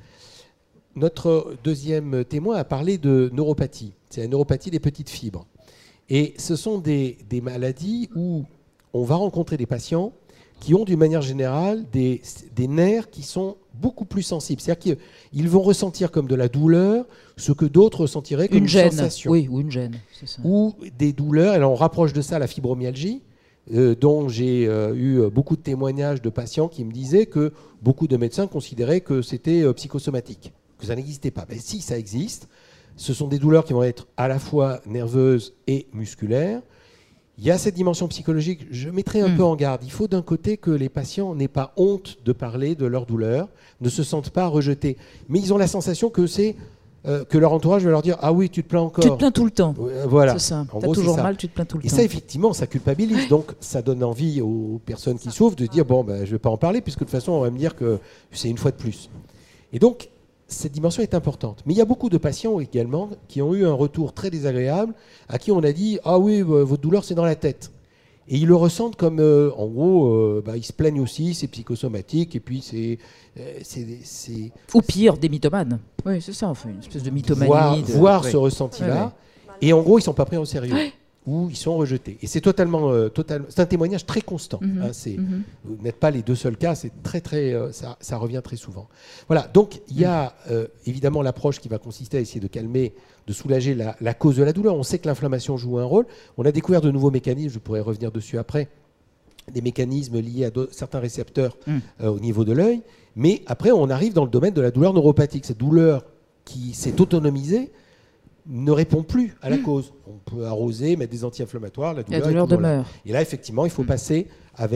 Notre deuxième témoin a parlé de neuropathie. C'est la neuropathie des petites fibres. Et ce sont des, des maladies où on va rencontrer des patients qui ont d'une manière générale des, des nerfs qui sont beaucoup plus sensibles. C'est-à-dire qu'ils vont ressentir comme de la douleur ce que d'autres ressentiraient comme Une une, gêne. sensation. Oui, ou une gêne. C'est ça. Ou des douleurs, et on rapproche de ça la fibromyalgie, euh, dont j'ai euh, eu beaucoup de témoignages de patients qui me disaient que beaucoup de médecins considéraient que c'était euh, psychosomatique, que ça n'existait pas. Mais si, ça existe. Ce sont des douleurs qui vont être à la fois nerveuses et musculaires. Il y a cette dimension psychologique. Je mettrai un Mm. peu en garde. Il faut d'un côté que les patients n'aient pas honte de parler de leur douleur, ne se sentent pas rejetés. Mais ils ont la sensation que c'est euh, que leur entourage va leur dire « Ah oui, tu te plains encore ». Tu te plains tout le temps. Euh, Voilà. C'est ça. En T'as gros, toujours c'est ça. mal, tu te plains tout le Et temps. ça, effectivement, ça culpabilise. Donc, ça donne envie aux personnes qui souffrent de dire bon, ben, je ne vais pas en parler, puisque de toute façon, on va me dire que c'est une fois de plus. Et donc, cette dimension est importante. Mais il y a beaucoup de patients également qui ont eu un retour très désagréable, à qui on a dit ah oui, euh, votre douleur, c'est dans la tête. Et ils le ressentent comme, euh, en gros, euh, bah, ils se plaignent aussi, c'est psychosomatique, et puis c'est. euh, c'est- c'est Ou pire, des mythomanes. Oui, c'est ça, enfin, une espèce de mythomanie. voir, de- voir ouais. ce ressenti-là. Ouais, Et en gros, ils ne sont pas pris au sérieux. Ou ils sont rejetés. Et c'est totalement, euh, totalement, c'est un témoignage très constant. Mhm, hein, c'est, mhm. Vous n'êtes pas les deux seuls cas, c'est très, très, euh, ça, ça revient très souvent. Voilà, donc il y a euh, évidemment l'approche qui va consister à essayer de calmer, de soulager la, la cause de la douleur. On sait que l'inflammation joue un rôle. On a découvert de nouveaux mécanismes, je pourrais revenir dessus après, des mécanismes liés à do- certains récepteurs Mm. euh, au niveau de l'œil. Mais après, on arrive dans le domaine de la douleur neuropathique. Cette douleur qui s'est autonomisée ne répond plus à la cause. On peut arroser, mettre des anti-inflammatoires, la douleur, La douleur est toujours là. demeure. Et là, effectivement, il faut Mm. passer avec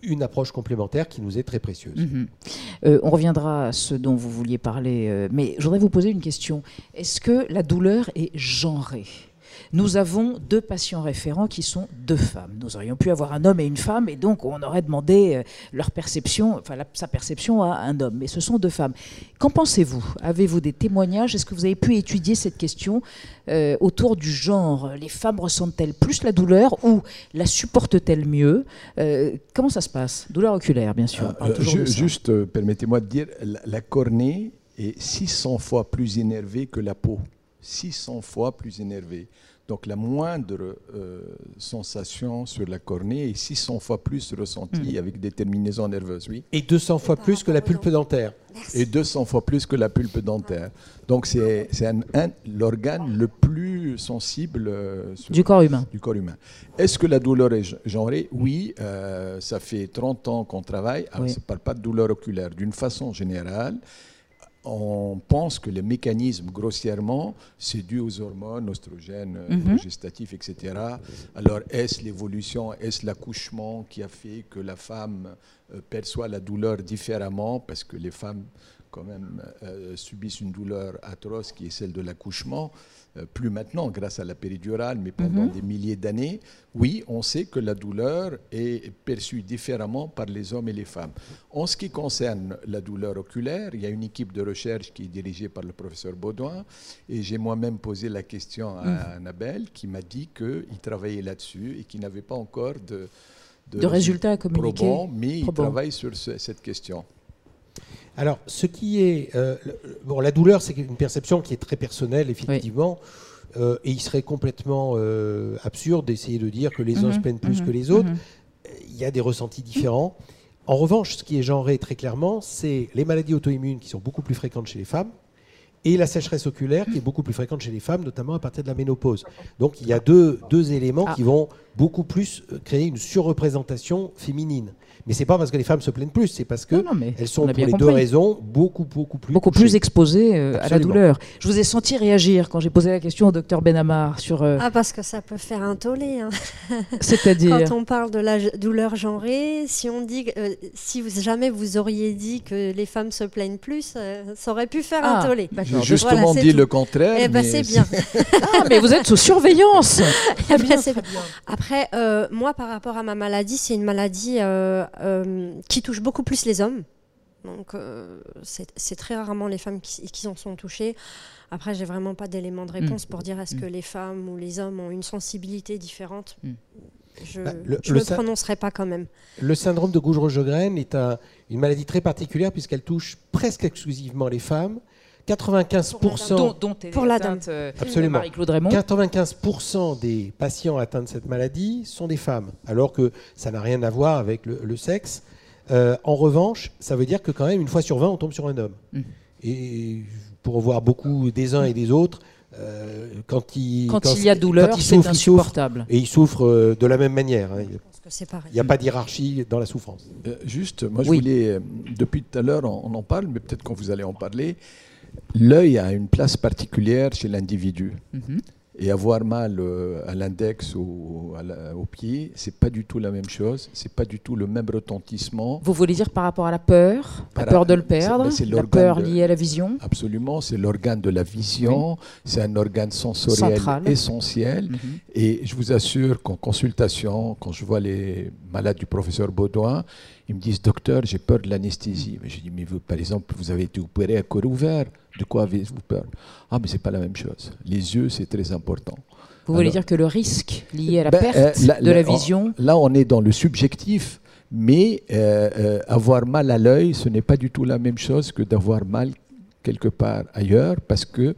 une approche complémentaire qui nous est très précieuse. Mmh. Euh, on reviendra à ce dont vous vouliez parler, euh, mais je voudrais vous poser une question. Est-ce que la douleur est genrée ? Nous avons deux patients référents qui sont deux femmes. Nous aurions pu avoir un homme et une femme, et donc on aurait demandé leur perception, enfin la, sa perception à un homme. Mais ce sont deux femmes. Qu'en pensez-vous ? Avez-vous des témoignages ? Est-ce que vous avez pu étudier cette question euh, autour du genre ? Les femmes ressentent-elles plus la douleur ou la supportent-elles mieux ? euh, Comment ça se passe ? Douleur oculaire, bien sûr. Euh, je, juste, euh, permettez-moi de dire, la, la cornée est six cents fois plus énervée que la peau. six cents fois plus énervée. Donc la moindre euh, sensation sur la cornée est six cents fois plus ressentie mmh. avec des terminaisons nerveuses. Oui. Et deux cents fois plus que la pulpe dentaire. Merci. Et deux cents fois plus que la pulpe dentaire. Donc c'est, c'est un, un, l'organe le plus sensible euh, sur, du corps humain. Du corps humain. Est-ce que la douleur est genrée ? Oui, euh, ça fait trente ans qu'on travaille. Alors, oui. Ça ne parle pas de douleur oculaire. D'une façon générale, on pense que le mécanisme, grossièrement, c'est dû aux hormones, oestrogènes, mm-hmm. progestatifs, et cetera. Alors, est-ce l'évolution, est-ce l'accouchement qui a fait que la femme euh, perçoit la douleur différemment ? Parce que les femmes, quand même, euh, subissent une douleur atroce qui est celle de l'accouchement. Euh, plus maintenant, grâce à la péridurale, mais pendant mm-hmm. des milliers d'années, oui, on sait que la douleur est perçue différemment par les hommes et les femmes. En ce qui concerne la douleur oculaire, il y a une équipe de recherche qui est dirigée par le professeur Baudouin, et j'ai moi-même posé la question à mm. Annabelle, qui m'a dit qu'il travaillait là-dessus et qu'il n'avait pas encore de, de, de résultats à communiquer. Probants, mais il travaille sur ce, cette question. Alors, ce qui est... Euh, bon, la douleur, c'est une perception qui est très personnelle, effectivement. Oui. Euh, et il serait complètement euh, absurde d'essayer de dire que les mmh, uns se plaignent plus mmh, que les autres. Mmh. Il y a des ressentis différents. En revanche, ce qui est genré très clairement, c'est les maladies auto-immunes qui sont beaucoup plus fréquentes chez les femmes et la sécheresse oculaire qui est beaucoup plus fréquente chez les femmes, notamment à partir de la ménopause. Donc, il y a deux, deux éléments ah. qui vont beaucoup plus créer une surreprésentation féminine. Mais ce n'est pas parce que les femmes se plaignent plus, c'est parce qu'elles sont, pour les compris. deux raisons, beaucoup, beaucoup plus Beaucoup touchées. plus exposées euh, à la douleur. Je vous ai senti réagir quand j'ai posé la question au docteur Benamar sur... Euh... Ah, parce que ça peut faire un tollé. Hein. C'est-à-dire quand on parle de la douleur genrée, si on dit, euh, si vous, jamais vous auriez dit que les femmes se plaignent plus, euh, ça aurait pu faire ah, un tollé. J'ai justement voilà, dit tout. le contraire. Eh ben, mais c'est bien. Ah, mais vous êtes sous surveillance. eh ben, c'est bien. Après, euh, moi, par rapport à ma maladie, c'est une maladie... Euh, Euh, qui touche beaucoup plus les hommes. Donc, euh, c'est, c'est très rarement les femmes qui, qui en sont touchées. Après, j'ai vraiment pas d'éléments de réponse mmh. pour dire est-ce mmh. que les femmes ou les hommes ont une sensibilité différente. Mmh. Je ne bah, me sy- prononcerai pas quand même. Le syndrome de Gouge-Rojogren est un, une maladie très particulière puisqu'elle touche presque exclusivement les femmes. quatre-vingt-quinze pour cent dont, dont est pour la dame. Euh, Absolument. Marie-Claude Raymond. quatre-vingt-quinze pour cent des patients atteints de cette maladie sont des femmes, alors que ça n'a rien à voir avec le, le sexe. Euh, en revanche, ça veut dire que quand même, une fois sur vingt, on tombe sur un homme. Mmh. Et pour voir beaucoup des uns et des autres, euh, quand, il, quand, quand il y a douleur, c'est souffre, insupportable. Et ils souffrent de la même manière. Hein. C'est pareil. Il n'y a pas d'hierarchie dans la souffrance. Euh, juste, moi je oui. voulais, euh, depuis tout à l'heure, on, on en parle, mais peut-être quand vous allez en parler, l'œil a une place particulière chez l'individu. Mm-hmm. Et avoir mal euh, à l'index ou à la, au pied, c'est pas du tout la même chose. C'est pas du tout le même retentissement. Vous voulez dire par rapport à la peur, la peur de le perdre, c'est, ben, c'est la peur liée à la vision. Absolument, c'est l'organe de la vision. Oui. C'est un organe sensoriel Central. essentiel. Mm-hmm. Et je vous assure qu'en consultation, quand je vois les malades du professeur Baudouin, ils me disent docteur, j'ai peur de l'anesthésie. Mais je dis mais vous, par exemple, vous avez été opéré à corps ouvert. De quoi avez-vous peur ? Ah, mais c'est pas la même chose. Les yeux, c'est très important. Vous Alors, voulez dire que le risque lié à la ben, perte euh, là, de la là, vision... on, Là, on est dans le subjectif, mais euh, euh, avoir mal à l'œil, ce n'est pas du tout la même chose que d'avoir mal quelque part ailleurs, parce que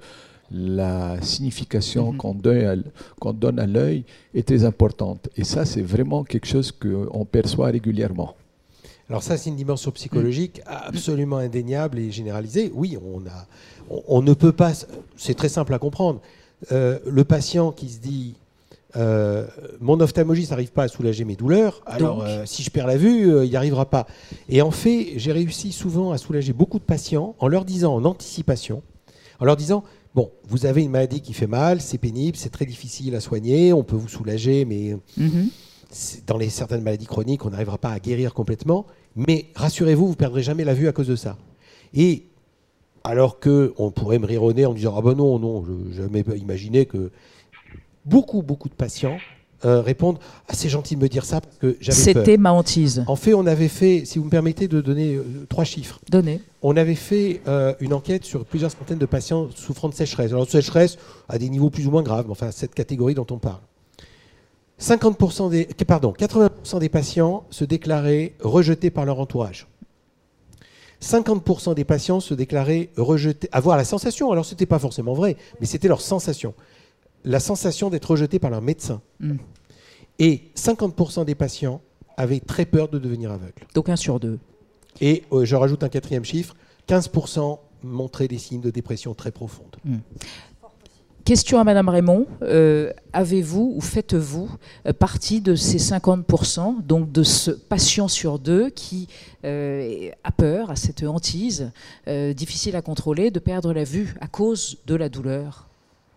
la signification mm-hmm. qu'on, donne à, qu'on donne à l'œil est très importante. Et ça, c'est vraiment quelque chose qu'on perçoit régulièrement. Alors ça, c'est une dimension psychologique absolument indéniable et généralisée. Oui, on, a, on, on ne peut pas... C'est très simple à comprendre. Euh, le patient qui se dit euh, « mon ophtalmologiste n'arrive pas à soulager mes douleurs, alors euh, si je perds la vue, euh, il n'y arrivera pas ». Et en fait, j'ai réussi souvent à soulager beaucoup de patients en leur disant en anticipation, en leur disant « bon, vous avez une maladie qui fait mal, c'est pénible, c'est très difficile à soigner, on peut vous soulager, mais... Mm-hmm. » Dans les certaines maladies chroniques, on n'arrivera pas à guérir complètement, mais rassurez-vous, vous ne perdrez jamais la vue à cause de ça. Et alors qu'on pourrait me rironner en disant « Ah ben non, non, je n'ai jamais imaginé que… » Beaucoup, beaucoup de patients euh, répondent « Ah, c'est gentil de me dire ça parce que j'avais peur. » C'était ma hantise. En fait, on avait fait, si vous me permettez de donner euh, trois chiffres. Donnez. On avait fait euh, une enquête sur plusieurs centaines de patients souffrant de sécheresse. Alors, sécheresse à des niveaux plus ou moins graves, mais enfin, cette catégorie dont on parle. cinquante pour cent des, pardon, quatre-vingts pour cent des patients se déclaraient rejetés par leur entourage. cinquante pour cent des patients se déclaraient rejetés, avoir la sensation, alors ce n'était pas forcément vrai, mais c'était leur sensation, la sensation d'être rejetés par leur médecin. Mm. Et cinquante pour cent des patients avaient très peur de devenir aveugles. Donc un sur deux. Et euh, je rajoute un quatrième chiffre, quinze pour cent montraient des signes de dépression très profonde. Mm. Question à Madame Raymond, euh, avez-vous ou faites-vous euh, partie de ces cinquante pour cent, donc de ce patient sur deux qui euh, a peur, a cette hantise euh, difficile à contrôler, de perdre la vue à cause de la douleur?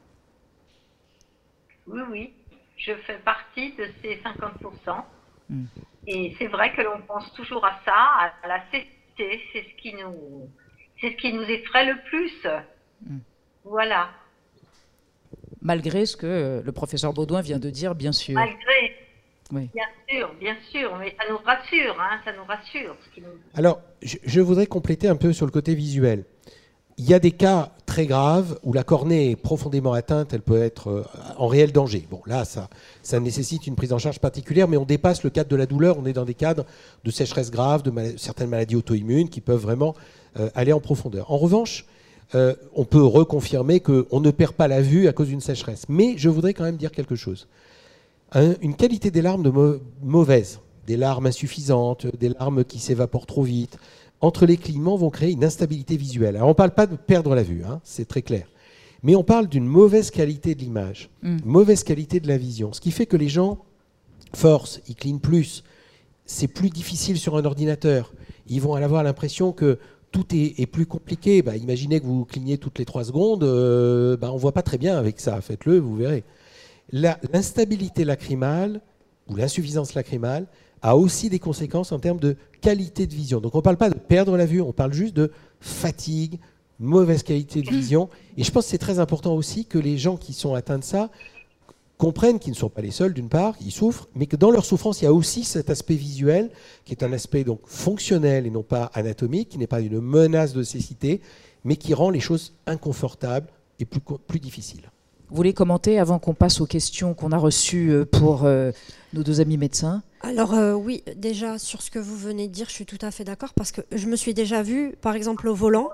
Oui, oui, je fais partie de ces cinquante pour cent. Mm. Et c'est vrai que l'on pense toujours à ça, à la cécité, c'est ce qui nous, c'est ce qui nous effraie le plus. Mm. Voilà. Malgré ce que le professeur Baudouin vient de dire, bien sûr. Malgré, oui. Bien sûr, bien sûr, mais ça nous rassure, hein, ça nous rassure. Ce qui nous... Alors, je, je voudrais compléter un peu sur le côté visuel. Il y a des cas très graves où la cornée est profondément atteinte, elle peut être euh, en réel danger. Bon, là, ça, ça nécessite une prise en charge particulière, mais on dépasse le cadre de la douleur, on est dans des cadres de sécheresse grave, de mal- certaines maladies auto-immunes qui peuvent vraiment euh, aller en profondeur. En revanche, Euh, on peut reconfirmer qu'on ne perd pas la vue à cause d'une sécheresse. Mais je voudrais quand même dire quelque chose. Un, une qualité des larmes de mau- mauvaise, des larmes insuffisantes, des larmes qui s'évaporent trop vite, entre les clignements vont créer une instabilité visuelle. Alors on ne parle pas de perdre la vue, hein, c'est très clair. Mais on parle d'une mauvaise qualité de l'image, mmh. mauvaise qualité de la vision. Ce qui fait que les gens forcent, ils clignent plus. C'est plus difficile sur un ordinateur. Ils vont avoir l'impression que tout est, est plus compliqué. Bah, imaginez que vous clignez toutes les trois secondes, euh, bah, on ne voit pas très bien avec ça. Faites-le, vous verrez. La, l'instabilité lacrymale ou l'insuffisance lacrymale a aussi des conséquences en termes de qualité de vision. Donc on ne parle pas de perdre la vue, on parle juste de fatigue, mauvaise qualité de vision. Et je pense que c'est très important aussi que les gens qui sont atteints de ça comprennent qu'ils ne sont pas les seuls, d'une part, ils souffrent, mais que dans leur souffrance, il y a aussi cet aspect visuel, qui est un aspect donc fonctionnel et non pas anatomique, qui n'est pas une menace de cécité, mais qui rend les choses inconfortables et plus, plus difficiles. Vous voulez commenter avant qu'on passe aux questions qu'on a reçues pour euh, nos deux amis médecins? Alors euh, oui, déjà, sur ce que vous venez de dire, je suis tout à fait d'accord, parce que je me suis déjà vue, par exemple, au volant,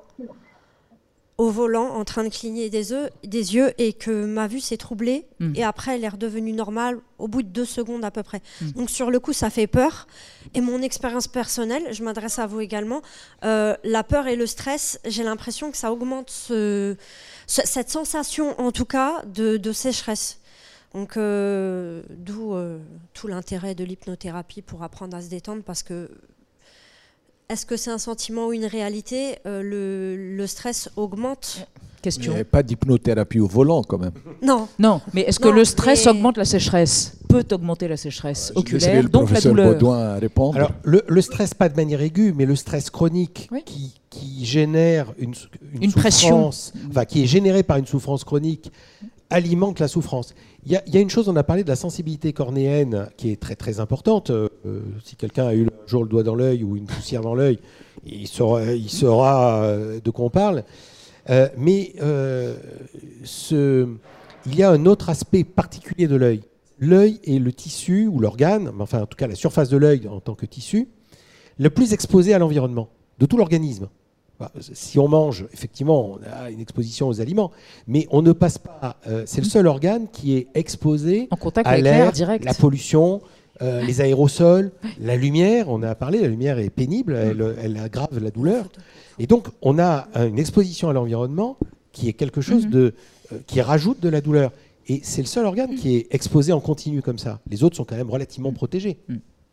au volant en train de cligner des yeux, des yeux et que ma vue s'est troublée mmh. et après elle est redevenue normale au bout de deux secondes à peu près. Mmh. Donc sur le coup ça fait peur et mon expérience personnelle, je m'adresse à vous également, euh, la peur et le stress, j'ai l'impression que ça augmente ce, ce, cette sensation en tout cas de, de sécheresse. Donc euh, d'où euh, tout l'intérêt de l'hypnothérapie pour apprendre à se détendre parce que est-ce que c'est un sentiment ou une réalité? euh, le, le stress augmente. Question. Il n'y a pas d'hypnothérapie au volant quand même. Non. Non, mais est-ce non, que le stress mais... augmente la sécheresse? Peut augmenter la sécheresse euh, oculaire, le donc la douleur. Baudouin à répondre. Alors, le, le stress, pas de manière aiguë, mais le stress chronique oui. qui, qui génère une, une, une pression, enfin, qui est générée par une souffrance chronique, alimente la souffrance. Il y, y a une chose, on a parlé de la sensibilité cornéenne qui est très très importante. Euh, si quelqu'un a eu un jour le doigt dans l'œil ou une poussière dans l'œil, il saura, il saura de quoi on parle. Euh, mais euh, ce, il y a un autre aspect particulier de l'œil. L'œil est le tissu ou l'organe, enfin en tout cas la surface de l'œil en tant que tissu, le plus exposé à l'environnement de tout l'organisme. Si on mange, effectivement, on a une exposition aux aliments, mais on ne passe pas. Euh, c'est le seul organe qui est exposé en contact à avec l'air, l'air direct. La pollution, euh, les aérosols, la lumière. On a parlé, la lumière est pénible, elle, elle aggrave la douleur. Et donc, on a une exposition à l'environnement qui est quelque chose de, euh, qui rajoute de la douleur. Et c'est le seul organe qui est exposé en continu comme ça. Les autres sont quand même relativement protégés.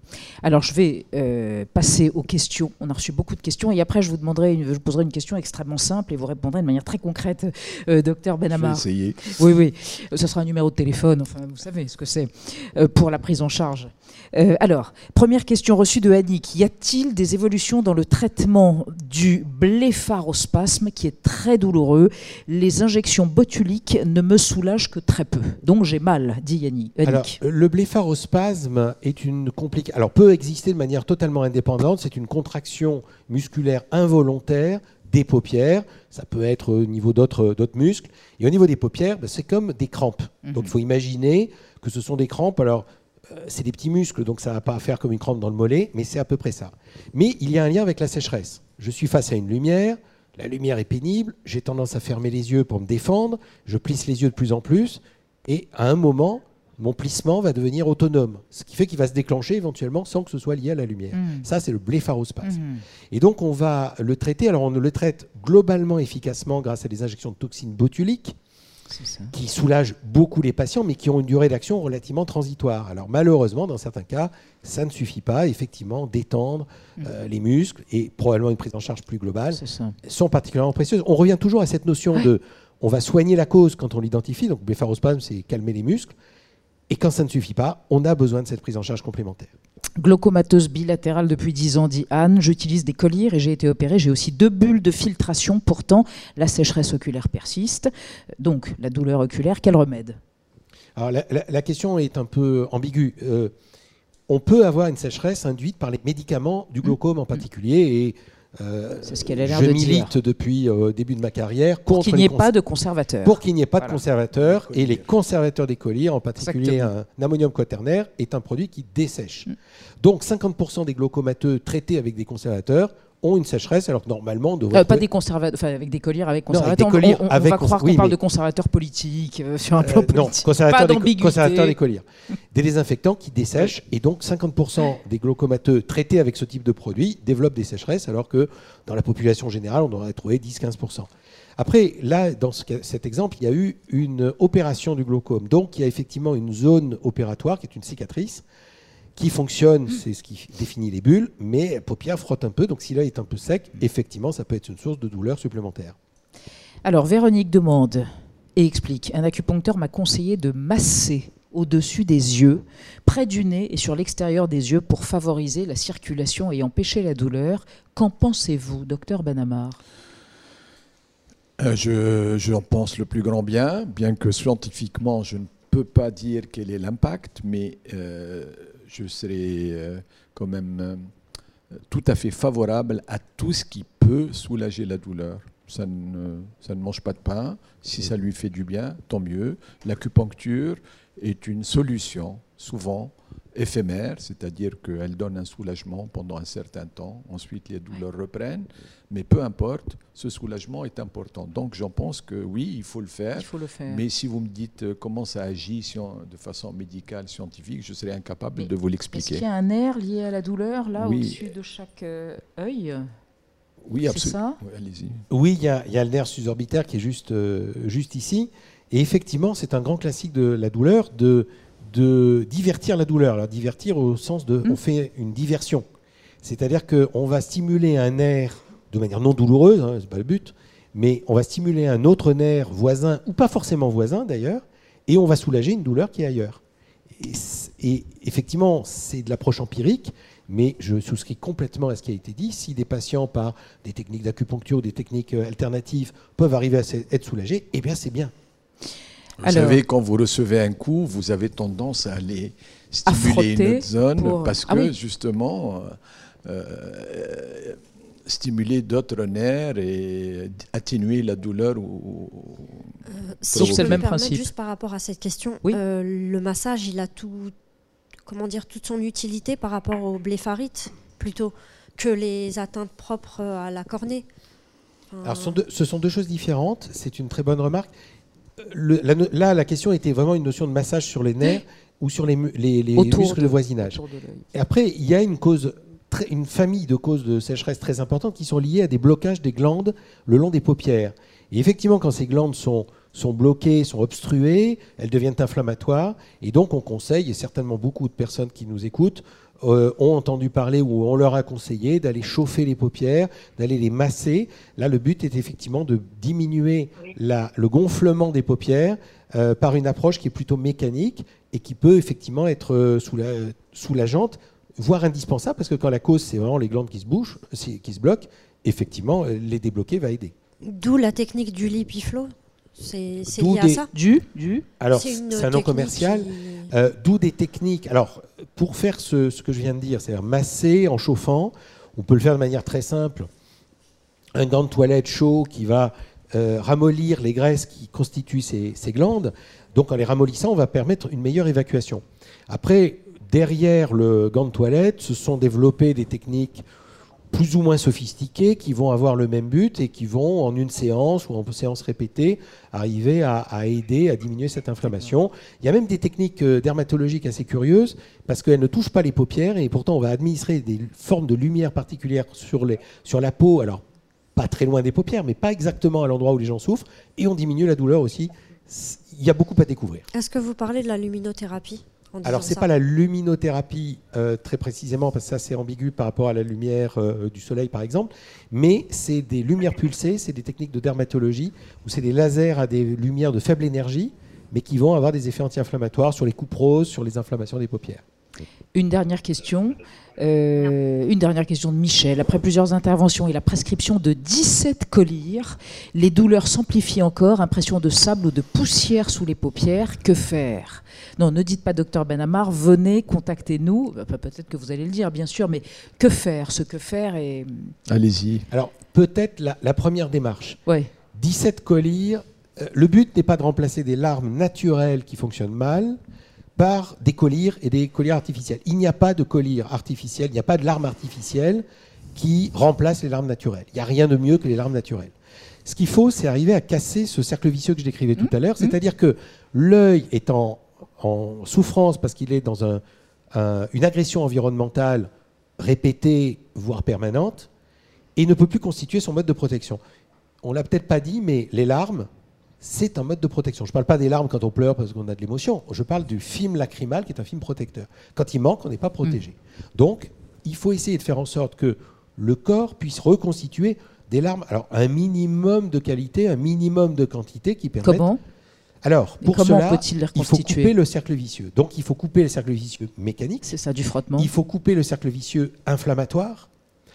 Alors, je vais euh, passer aux questions. On a reçu beaucoup de questions et après, je vous demanderai, une, je vous poserai une question extrêmement simple et vous répondrez de manière très concrète, euh, docteur Benhamar. Je vais essayer. Oui, oui. Ce sera un numéro de téléphone. Enfin, vous savez ce que c'est euh, pour la prise en charge. Euh, alors, première question reçue de Annick. Y a-t-il des évolutions dans le traitement du blépharospasme qui est très douloureux? Les injections botuliques ne me soulagent que très peu. Donc, j'ai mal, dit Yannick. Alors, le blépharospasme est une complication. Alors, peut exister de manière totalement indépendante. C'est une contraction musculaire involontaire des paupières. Ça peut être au niveau d'autres d'autres muscles. Et au niveau des paupières, ben, c'est comme des crampes. Mm-hmm. Donc, il faut imaginer que ce sont des crampes. Alors, euh, c'est des petits muscles, donc ça ne va pas faire comme une crampe dans le mollet, mais c'est à peu près ça. Mais il y a un lien avec la sécheresse. Je suis face à une lumière. La lumière est pénible. J'ai tendance à fermer les yeux pour me défendre. Je plisse les yeux de plus en plus. Et à un moment, mon plissement va devenir autonome, ce qui fait qu'il va se déclencher éventuellement sans que ce soit lié à la lumière. Mmh. Ça, c'est le blépharospasme. Mmh. Et donc, on va le traiter. Alors, on le traite globalement efficacement grâce à des injections de toxines botuliques qui soulagent beaucoup les patients, mais qui ont une durée d'action relativement transitoire. Alors, malheureusement, dans certains cas, ça ne suffit pas. Effectivement, détendre mmh. euh, les muscles et probablement une prise en charge plus globale sont particulièrement précieuses. On revient toujours à cette notion ouais. de on va soigner la cause quand on l'identifie. Donc, blépharospasme, c'est calmer les muscles. Et quand ça ne suffit pas, on a besoin de cette prise en charge complémentaire. Glaucomateuse bilatérale depuis dix ans, dit Anne. J'utilise des collyres et j'ai été opérée. J'ai aussi deux bulles de filtration. Pourtant, la sécheresse oculaire persiste. Donc, la douleur oculaire, quel remède? Alors, la, la, la question est un peu ambiguë. Euh, on peut avoir une sécheresse induite par les médicaments du glaucome mmh. en particulier. Et Euh, c'est ce qu'elle a l'air je de milite dire. depuis le euh, début de ma carrière pour contre qu'il n'y ait pas de conservateurs. Pour qu'il n'y ait pas voilà. de conservateurs. Et les conservateurs des collyres, en particulier Exactement. un ammonium quaternaire, est un produit qui dessèche. Mm. Donc cinquante pour cent des glaucomateux traités avec des conservateurs ont une sécheresse, alors que normalement on devrait... Euh, pas des conservateurs, enfin avec des collyres avec conservateurs. Non, avec des on, on, on avec va croire qu'on oui, parle de conservateurs politiques euh, sur un plan euh, politique. Non, conservateurs, des, conservateurs des collyres. Des désinfectants qui dessèchent, et donc cinquante pour cent des glaucomateux traités avec ce type de produit développent des sécheresses, alors que dans la population générale, on devrait trouver dix à quinze pour cent. Après, là, dans ce, cet exemple, il y a eu une opération du glaucome. Donc, il y a effectivement une zone opératoire qui est une cicatrice, qui fonctionne, c'est ce qui définit les bulles, mais la paupière frotte un peu, donc si l'œil est un peu sec, effectivement, ça peut être une source de douleur supplémentaire. Alors, Véronique demande et explique, un acupuncteur m'a conseillé de masser au-dessus des yeux, près du nez et sur l'extérieur des yeux pour favoriser la circulation et empêcher la douleur. Qu'en pensez-vous, docteur Benhamar? euh, je, J'en pense le plus grand bien, bien que scientifiquement, je ne peux pas dire quel est l'impact, mais... Euh, je serai euh, quand même euh, tout à fait favorable à tout ce qui peut soulager la douleur. Ça ne, ça ne mange pas de pain. Si ça lui fait du bien, tant mieux. L'acupuncture est une solution, souvent éphémère, c'est-à-dire qu'elle donne un soulagement pendant un certain temps. Ensuite, les douleurs reprennent. Mais peu importe, ce soulagement est important. Donc, j'en pense que oui, il faut le faire. Il faut le faire. Mais si vous me dites euh, comment ça agit si on, de façon médicale, scientifique, je serai incapable mais de vous l'expliquer. Est-ce qu'il y a un nerf lié à la douleur, là, oui. au-dessus de chaque euh, œil? Oui, absolument. C'est ça? Oui, allez-y. Oui, il y, y a le nerf suborbitaire qui est juste, euh, juste ici. Et effectivement, c'est un grand classique de la douleur de, de divertir la douleur. Alors, divertir au sens de... Mmh. On fait une diversion. C'est-à-dire qu'on va stimuler un nerf de manière non douloureuse, hein, ce n'est pas le but, mais on va stimuler un autre nerf voisin, ou pas forcément voisin d'ailleurs, et on va soulager une douleur qui est ailleurs. Et, et effectivement, c'est de l'approche empirique, mais je souscris complètement à ce qui a été dit. Si des patients, par des techniques d'acupuncture ou des techniques alternatives, peuvent arriver à être soulagés, eh bien c'est bien. Vous Alors, savez, quand vous recevez un coup, vous avez tendance à aller stimuler une autre zone, pour... parce que ah oui. justement... Euh, stimuler d'autres nerfs et atténuer la douleur ou euh, si je peux me permettre juste par rapport à cette question, oui. euh, le massage il a tout, comment dire, toute son utilité par rapport au blépharite plutôt que les atteintes propres à la cornée. Enfin... Alors ce sont, deux, ce sont deux choses différentes, c'est une très bonne remarque. Le, la, là la question était vraiment une notion de massage sur les nerfs oui. ou sur les, les, les muscles de, de voisinage. De et après il y a une cause une famille de causes de sécheresse très importantes qui sont liées à des blocages des glandes le long des paupières. Et effectivement, quand ces glandes sont, sont bloquées, sont obstruées, elles deviennent inflammatoires. Et donc, on conseille, et certainement beaucoup de personnes qui nous écoutent euh, ont entendu parler ou on leur a conseillé d'aller chauffer les paupières, d'aller les masser. Là, le but est effectivement de diminuer Oui. la, le gonflement des paupières euh, par une approche qui est plutôt mécanique et qui peut effectivement être euh, soula- soulageante, voire indispensable, parce que quand la cause, c'est vraiment les glandes qui se bouchent, qui se bloquent, effectivement, euh, les débloquer va aider. D'où la technique du Lipiflow. C'est c'est D'où lié des- à ça. Du, du. Alors, C'est une c'est un nom technique commercial. qui- Euh, D'où des techniques. Alors, pour faire ce, ce que je viens de dire, c'est-à-dire masser en chauffant, on peut le faire de manière très simple. Un gant de toilette chaud qui va euh, ramollir les graisses qui constituent ces, ces glandes. Donc, en les ramollissant, on va permettre une meilleure évacuation. Après, derrière le gant de toilette, se sont développées des techniques plus ou moins sophistiqués qui vont avoir le même but et qui vont, en une séance ou en séance répétée, arriver à, à aider à diminuer cette inflammation. Il y a même des techniques euh, dermatologiques assez curieuses parce qu'elles ne touchent pas les paupières et pourtant on va administrer des formes de lumière particulières sur, les, sur la peau, alors pas très loin des paupières, mais pas exactement à l'endroit où les gens souffrent, et on diminue la douleur aussi. Il y a beaucoup à découvrir. Est-ce que vous parlez de la luminothérapie en disant Alors, ce n'est ça pas la luminothérapie euh, très précisément, parce que ça, c'est ambigu par rapport à la lumière euh, du soleil, par exemple, mais c'est des lumières pulsées, c'est des techniques de dermatologie, où c'est des lasers à des lumières de faible énergie, mais qui vont avoir des effets anti-inflammatoires sur les coupes roses, sur les inflammations des paupières. Une dernière question. Euh, une dernière question de Michel. Après plusieurs interventions et la prescription de dix-sept collyres, les douleurs s'amplifient encore, impression de sable ou de poussière sous les paupières. Que faire? Non, ne dites pas docteur Benhamar, venez, contactez-nous. Enfin, peut-être que vous allez le dire, bien sûr, mais que faire? Ce que faire est... Allez-y. Alors, peut-être la, la première démarche. Ouais. dix-sept collyres, euh, le but n'est pas de remplacer des larmes naturelles qui fonctionnent mal par des collyres et des collyres artificiels. Il n'y a pas de collyres artificiels, il n'y a pas de larmes artificielles qui remplacent les larmes naturelles. Il n'y a rien de mieux que les larmes naturelles. Ce qu'il faut, c'est arriver à casser ce cercle vicieux que je décrivais tout à l'heure, c'est-à-dire que l'œil est en, en souffrance parce qu'il est dans un, un, une agression environnementale répétée, voire permanente, et ne peut plus constituer son mode de protection. On ne l'a peut-être pas dit, mais les larmes, c'est un mode de protection. Je ne parle pas des larmes quand on pleure parce qu'on a de l'émotion. Je parle du film lacrymal qui est un film protecteur. Quand il manque, on n'est pas protégé. Mmh. Donc, il faut essayer de faire en sorte que le corps puisse reconstituer des larmes. Alors, un minimum de qualité, un minimum de quantité qui permettent... Comment ? Alors, pour comment cela, peut-il les il faut reconstituer ? couper le cercle vicieux. Donc, il faut couper le cercle vicieux mécanique. C'est ça, du frottement. Il faut couper le cercle vicieux inflammatoire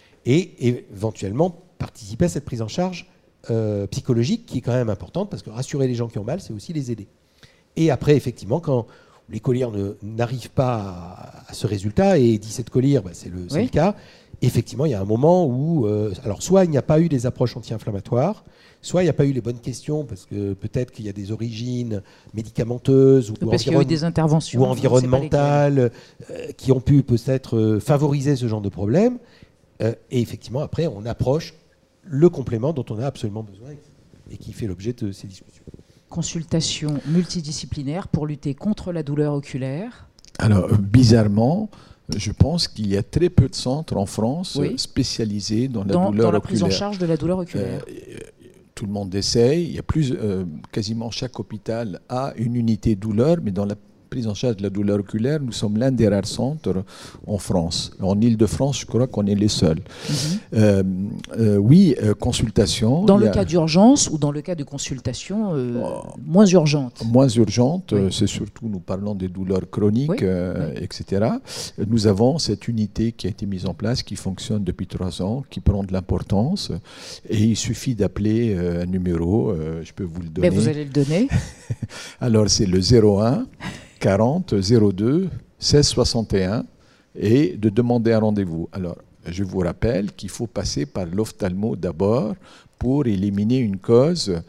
et éventuellement participer à cette prise en charge Euh, psychologique qui est quand même importante parce que rassurer les gens qui ont mal, c'est aussi les aider. Et après, effectivement, quand les collyres ne, n'arrivent pas à, à ce résultat, et dix-sept collyres, bah, c'est, le, c'est oui. le cas, effectivement, il y a un moment où, euh, alors soit il n'y a pas eu des approches anti-inflammatoires, soit il n'y a pas eu les bonnes questions parce que peut-être qu'il y a des origines médicamenteuses ou, parce qu'il y a eu des interventions ou environnementales euh, qui ont pu peut-être euh, favoriser ce genre de problème. Euh, et effectivement, après, on approche le complément dont on a absolument besoin et qui fait l'objet de ces discussions. Consultation multidisciplinaire pour lutter contre la douleur oculaire. Alors, bizarrement, je pense qu'il y a très peu de centres en France oui. spécialisés dans la dans, douleur dans la oculaire. prise en charge de la douleur oculaire. Euh, tout le monde essaye. Il y a plus, euh, quasiment chaque hôpital a une unité douleur, mais dans la prise en charge de la douleur oculaire, nous sommes l'un des rares centres en France. En Île-de-France, je crois qu'on est les seuls. Mm-hmm. euh, euh, oui, euh, consultation. Dans le a... cas d'urgence ou dans le cas de consultation euh, oh, moins urgente Moins urgente, oui. euh, c'est surtout, nous parlons des douleurs chroniques, oui. Euh, oui. et cetera. Nous avons cette unité qui a été mise en place, qui fonctionne depuis trois ans, qui prend de l'importance. Et il suffit d'appeler euh, un numéro, euh, je peux vous le donner. Mais vous allez le donner. Alors, c'est le zéro un quarante zéro deux seize soixante et un et de demander un rendez-vous. Alors, je vous rappelle qu'il faut passer par l'ophtalmo d'abord pour éliminer une cause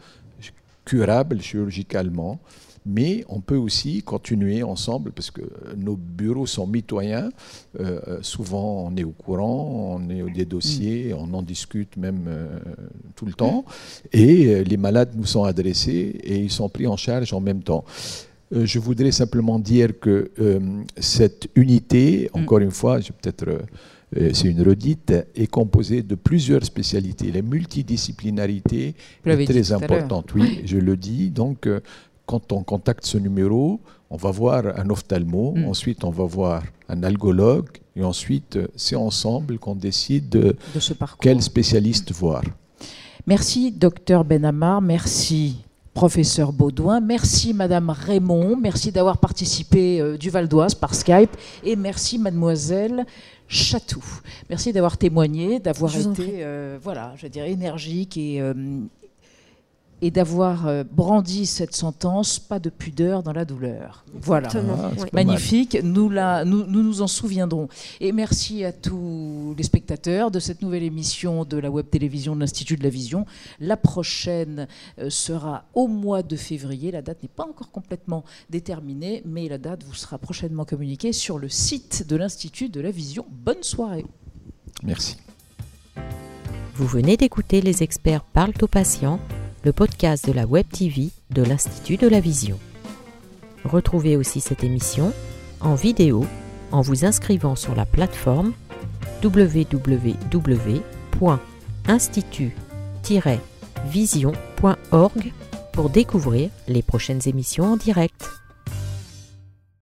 curable chirurgicalement, mais on peut aussi continuer ensemble parce que nos bureaux sont mitoyens. Euh, souvent, on est au courant, on est des dossiers, on en discute même euh, tout le temps, et euh, les malades nous sont adressés et ils sont pris en charge en même temps. Euh, je voudrais simplement dire que euh, cette unité, encore mm. une fois, je peut-être euh, c'est une redite, est composée de plusieurs spécialités. La multidisciplinarité est très importante. Oui, je le dis. Donc, euh, quand on contacte ce numéro, on va voir un ophtalmo, mmh. ensuite on va voir un algologue, et ensuite c'est ensemble qu'on décide de, de ce parcours. Quel spécialiste voir. Merci docteur Benhamar, merci professeur Baudouin, merci Madame Raymond, merci d'avoir participé euh, du Val d'Oise par Skype, et merci Mademoiselle Chatou. Merci d'avoir témoigné, d'avoir été euh, voilà, je dirais énergique et euh, et d'avoir brandi cette sentence, pas de pudeur dans la douleur. Voilà, ah, oui. magnifique, nous, la, nous, nous nous en souviendrons. Et merci à tous les spectateurs de cette nouvelle émission de la web télévision de l'Institut de la Vision. La prochaine sera au mois de février, la date n'est pas encore complètement déterminée, mais la date vous sera prochainement communiquée sur le site de l'Institut de la Vision. Bonne soirée. Merci. Vous venez d'écouter Les experts parlent aux patients, le podcast de la Web T V de l'Institut de la Vision. Retrouvez aussi cette émission en vidéo en vous inscrivant sur la plateforme w w w point institut tiret vision point org pour découvrir les prochaines émissions en direct.